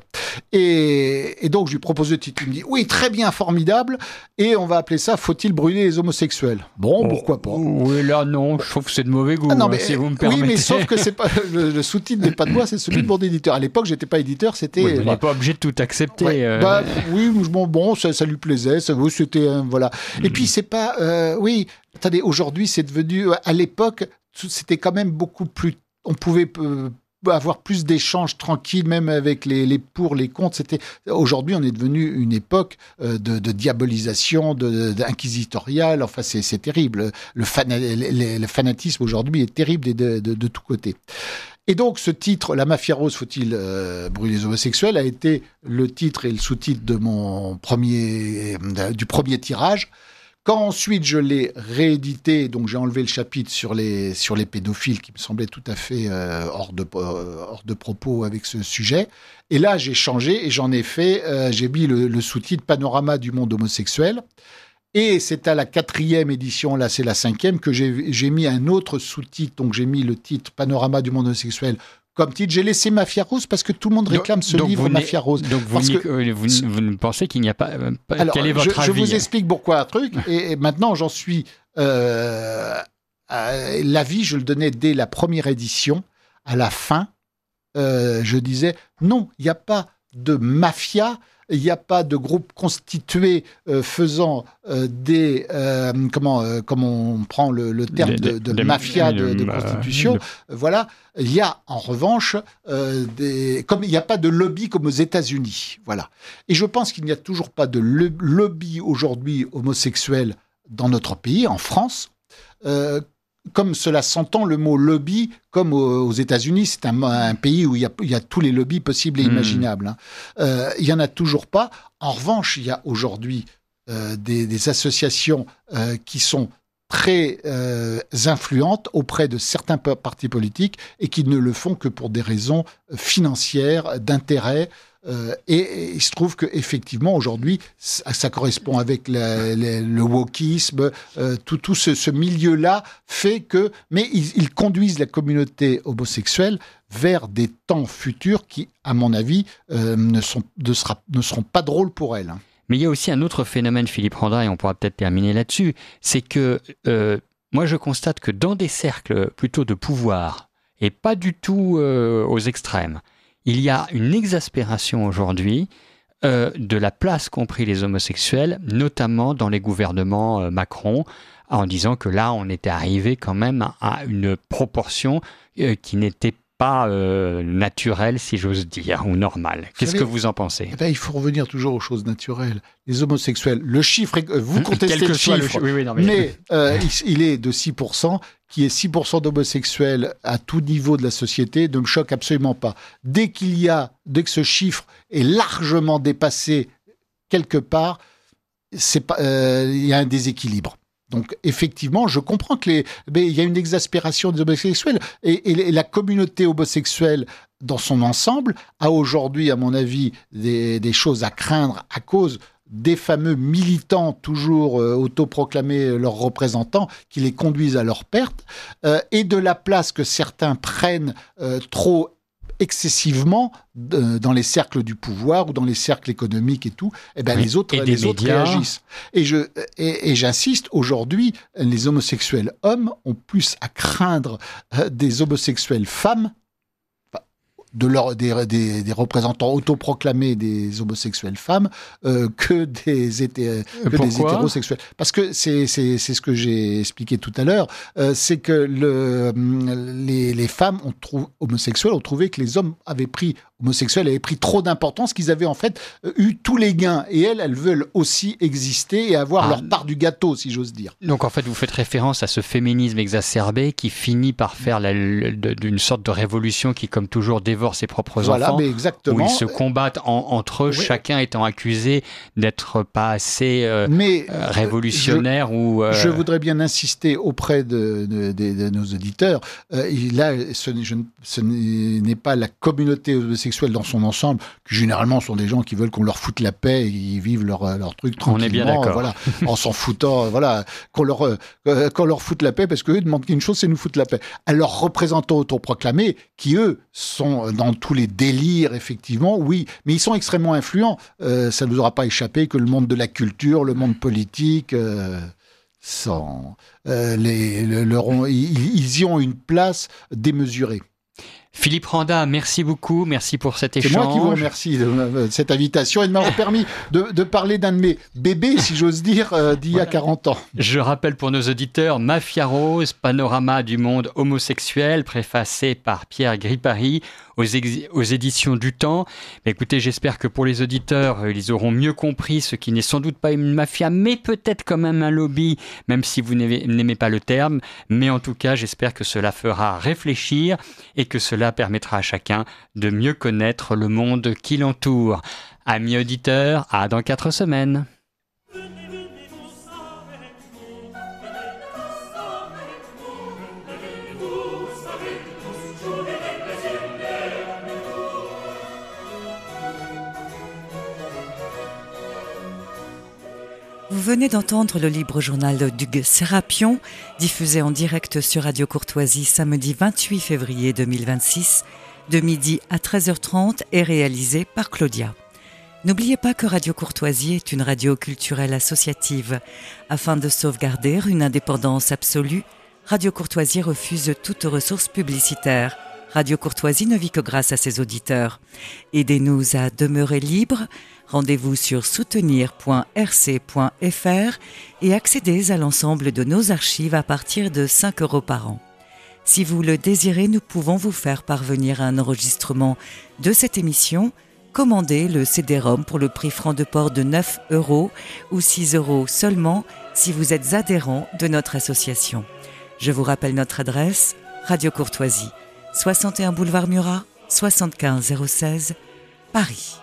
Et, et donc, je lui propose le titre, il me dit, oui, très bien, formidable. Et on va appeler ça « Faut-il brûler les homosexuels ?» Bon, oh, pourquoi pas. Oui, là, non, je trouve que c'est de mauvais goût, ah, non, hein, mais, si vous me permettez. Oui, mais sauf que c'est pas, le, le sous-titre n'est pas de moi, c'est celui de mon éditeur. À l'époque, j'étais pas éditeur, c'était... Oui, vous bah, n'êtes pas obligé de tout accepter. Ouais, euh... bah, oui, bon, bon ça, ça lui plaisait, ça, c'était... Euh, voilà. Et puis, c'est pas... Euh, oui, attendez, aujourd'hui, c'est devenu... À l'époque, c'était quand même beaucoup plus... On pouvait... Euh, avoir plus d'échanges tranquilles, même avec les, les pour, les contre. C'était... Aujourd'hui, on est devenu une époque euh, de, de diabolisation, de, d'inquisitoriale. Enfin, c'est, c'est terrible. Le, fana... le, le fanatisme aujourd'hui est terrible de, de, de, de tous côtés. Et donc, ce titre, La Mafia Rose, faut-il euh, brûler les homosexuels, a été le titre et le sous-titre de mon premier, euh, du premier tirage. Quand ensuite je l'ai réédité, donc j'ai enlevé le chapitre sur les, sur les pédophiles qui me semblait tout à fait euh, hors, de, euh, hors de propos avec ce sujet. Et là, j'ai changé et j'en ai fait, euh, j'ai mis le, le sous-titre Panorama du monde homosexuel. Et c'est à la quatrième édition, là c'est la cinquième, que j'ai, j'ai mis un autre sous-titre. Donc j'ai mis le titre Panorama du monde homosexuel comme titre. J'ai laissé Mafia Rose parce que tout le monde réclame donc, ce donc livre Mafia Rose. Donc vous, parce n'y, que, vous, vous ne pensez qu'il n'y a pas... Euh, alors, quel est votre je, avis ? Je vous explique pourquoi un truc. Et, et maintenant, j'en suis... Euh, euh, l'avis, je le donnais dès la première édition. À la fin, euh, je disais, non, il n'y a pas de mafia... Il n'y a pas de groupe constitué euh, faisant euh, des... Euh, comment, euh, comment on prend le, le terme de, de, de mafia de, de prostitution. Euh, voilà. Il y a en revanche... Euh, des, comme il n'y a pas de lobby comme aux États-Unis. Voilà. Et je pense qu'il n'y a toujours pas de le, lobby aujourd'hui homosexuel dans notre pays, en France. Euh, Comme cela s'entend, le mot lobby, comme aux États-Unis, c'est un, un pays où il y, a, il y a tous les lobbies possibles et imaginables. Hein. Euh, il n'y en a toujours pas. En revanche, il y a aujourd'hui euh, des, des associations euh, qui sont très euh, influentes auprès de certains partis politiques et qui ne le font que pour des raisons financières, d'intérêt. Euh, et, et il se trouve qu'effectivement, aujourd'hui, ça, ça correspond avec la, la, le wokisme, euh, tout, tout ce, ce milieu-là fait que... Mais ils, ils conduisent la communauté homosexuelle vers des temps futurs qui, à mon avis, euh, ne, sont, ne, sera, ne seront pas drôles pour elle. Hein. Mais il y a aussi un autre phénomène, Philippe Randin, et on pourra peut-être terminer là-dessus, c'est que euh, moi je constate que dans des cercles plutôt de pouvoir, et pas du tout euh, aux extrêmes, il y a une exaspération aujourd'hui euh, de la place qu'ont pris les homosexuels, notamment dans les gouvernements euh, Macron, en disant que là, on était arrivé quand même à une proportion euh, qui n'était pas euh, naturelle, si j'ose dire, ou normale. Qu'est-ce vous savez, que vous en pensez ? Eh ben, il faut revenir toujours aux choses naturelles. Les homosexuels, le chiffre, est, vous contestez le chiffre, le chi- oui, oui, non, mais, mais euh, il, il est de six pour cent, qui est six pour cent d'homosexuels à tout niveau de la société, ne me choque absolument pas. Dès qu'il y a, dès que ce chiffre est largement dépassé quelque part, c'est pas, euh, il y a un déséquilibre. Donc effectivement, je comprends que les, mais il y a une exaspération des homosexuels et, et la communauté homosexuelle dans son ensemble a aujourd'hui, à mon avis, des, des choses à craindre à cause des fameux militants toujours euh, autoproclamés leurs représentants qui les conduisent à leur perte euh, et de la place que certains prennent euh, trop excessivement de, dans les cercles du pouvoir ou dans les cercles économiques et tout, et ben oui, les autres, les autres réagissent. Et, je, et, et j'insiste, aujourd'hui, les homosexuels hommes ont plus à craindre euh, des homosexuels femmes, de leur, des, des, des représentants autoproclamés des homosexuels femmes euh, que, des, hété, que des hétérosexuels. Parce que c'est, c'est, c'est ce que j'ai expliqué tout à l'heure, euh, c'est que le, les, les femmes ont trou, homosexuelles ont trouvé que les hommes avaient pris homosexuels avaient pris trop d'importance, qu'ils avaient en fait eu tous les gains. Et elles, elles veulent aussi exister et avoir ah, leur part du gâteau, si j'ose dire. Donc en fait, vous faites référence à ce féminisme exacerbé qui finit par faire la, d'une sorte de révolution qui, comme toujours, dévore ses propres voilà, enfants. Mais exactement. Où ils se combattent en, entre eux, oui. Chacun étant accusé d'être pas assez euh, mais, euh, révolutionnaire. Je, ou. Euh... Je voudrais bien insister auprès de, de, de, de nos auditeurs. Euh, là, ce, je, ce n'est pas la communauté homosexuelle dans son ensemble, qui généralement sont des gens qui veulent qu'on leur foute la paix et ils vivent leur, leur truc tranquillement. On est bien d'accord. Voilà, en s'en foutant, voilà, qu'on leur, euh, qu'on leur foute la paix, parce qu'eux demandent qu'une chose, c'est nous foutre la paix. À leurs représentants autoproclamés, qui eux sont dans tous les délires, effectivement, oui, mais ils sont extrêmement influents. Euh, ça ne nous aura pas échappé que le monde de la culture, le monde politique, euh, sont, euh, les, le, leur ont, ils, ils y ont une place démesurée. Philippe Randa, merci beaucoup, merci pour cet échange. C'est moi qui vous remercie de, de cette invitation et de m'avoir permis de, de parler d'un de mes bébés, si j'ose dire, euh, d'il voilà. y a quarante ans. Je rappelle pour nos auditeurs, Mafia Rose, panorama du monde homosexuel, préfacé par Pierre Gripari, aux, ex- aux éditions du Temps. Mais écoutez, j'espère que pour les auditeurs, ils auront mieux compris ce qui n'est sans doute pas une mafia, mais peut-être quand même un lobby, même si vous n'aimez, n'aimez pas le terme. Mais en tout cas, j'espère que cela fera réfléchir et que cela permettra à chacun de mieux connaître le monde qui l'entoure. Amis auditeurs, à dans quatre semaines. Vous venez d'entendre le libre journal d'Hugues Sérapion, diffusé en direct sur Radio Courtoisie samedi vingt-huit février deux mille vingt-six, de midi à treize heures trente et réalisé par Claudia. N'oubliez pas que Radio Courtoisie est une radio culturelle associative. Afin de sauvegarder une indépendance absolue, Radio Courtoisie refuse toute ressource publicitaire. Radio Courtoisie ne vit que grâce à ses auditeurs. Aidez-nous à demeurer libres. Rendez-vous sur soutenir point r c point f r et accédez à l'ensemble de nos archives à partir de cinq euros par an. Si vous le désirez, nous pouvons vous faire parvenir un enregistrement de cette émission. Commandez le C D-ROM pour le prix franc de port de neuf euros ou six euros seulement si vous êtes adhérent de notre association. Je vous rappelle notre adresse, Radio Courtoisie, soixante et un boulevard Murat, soixante-quinze zéro seize, Paris.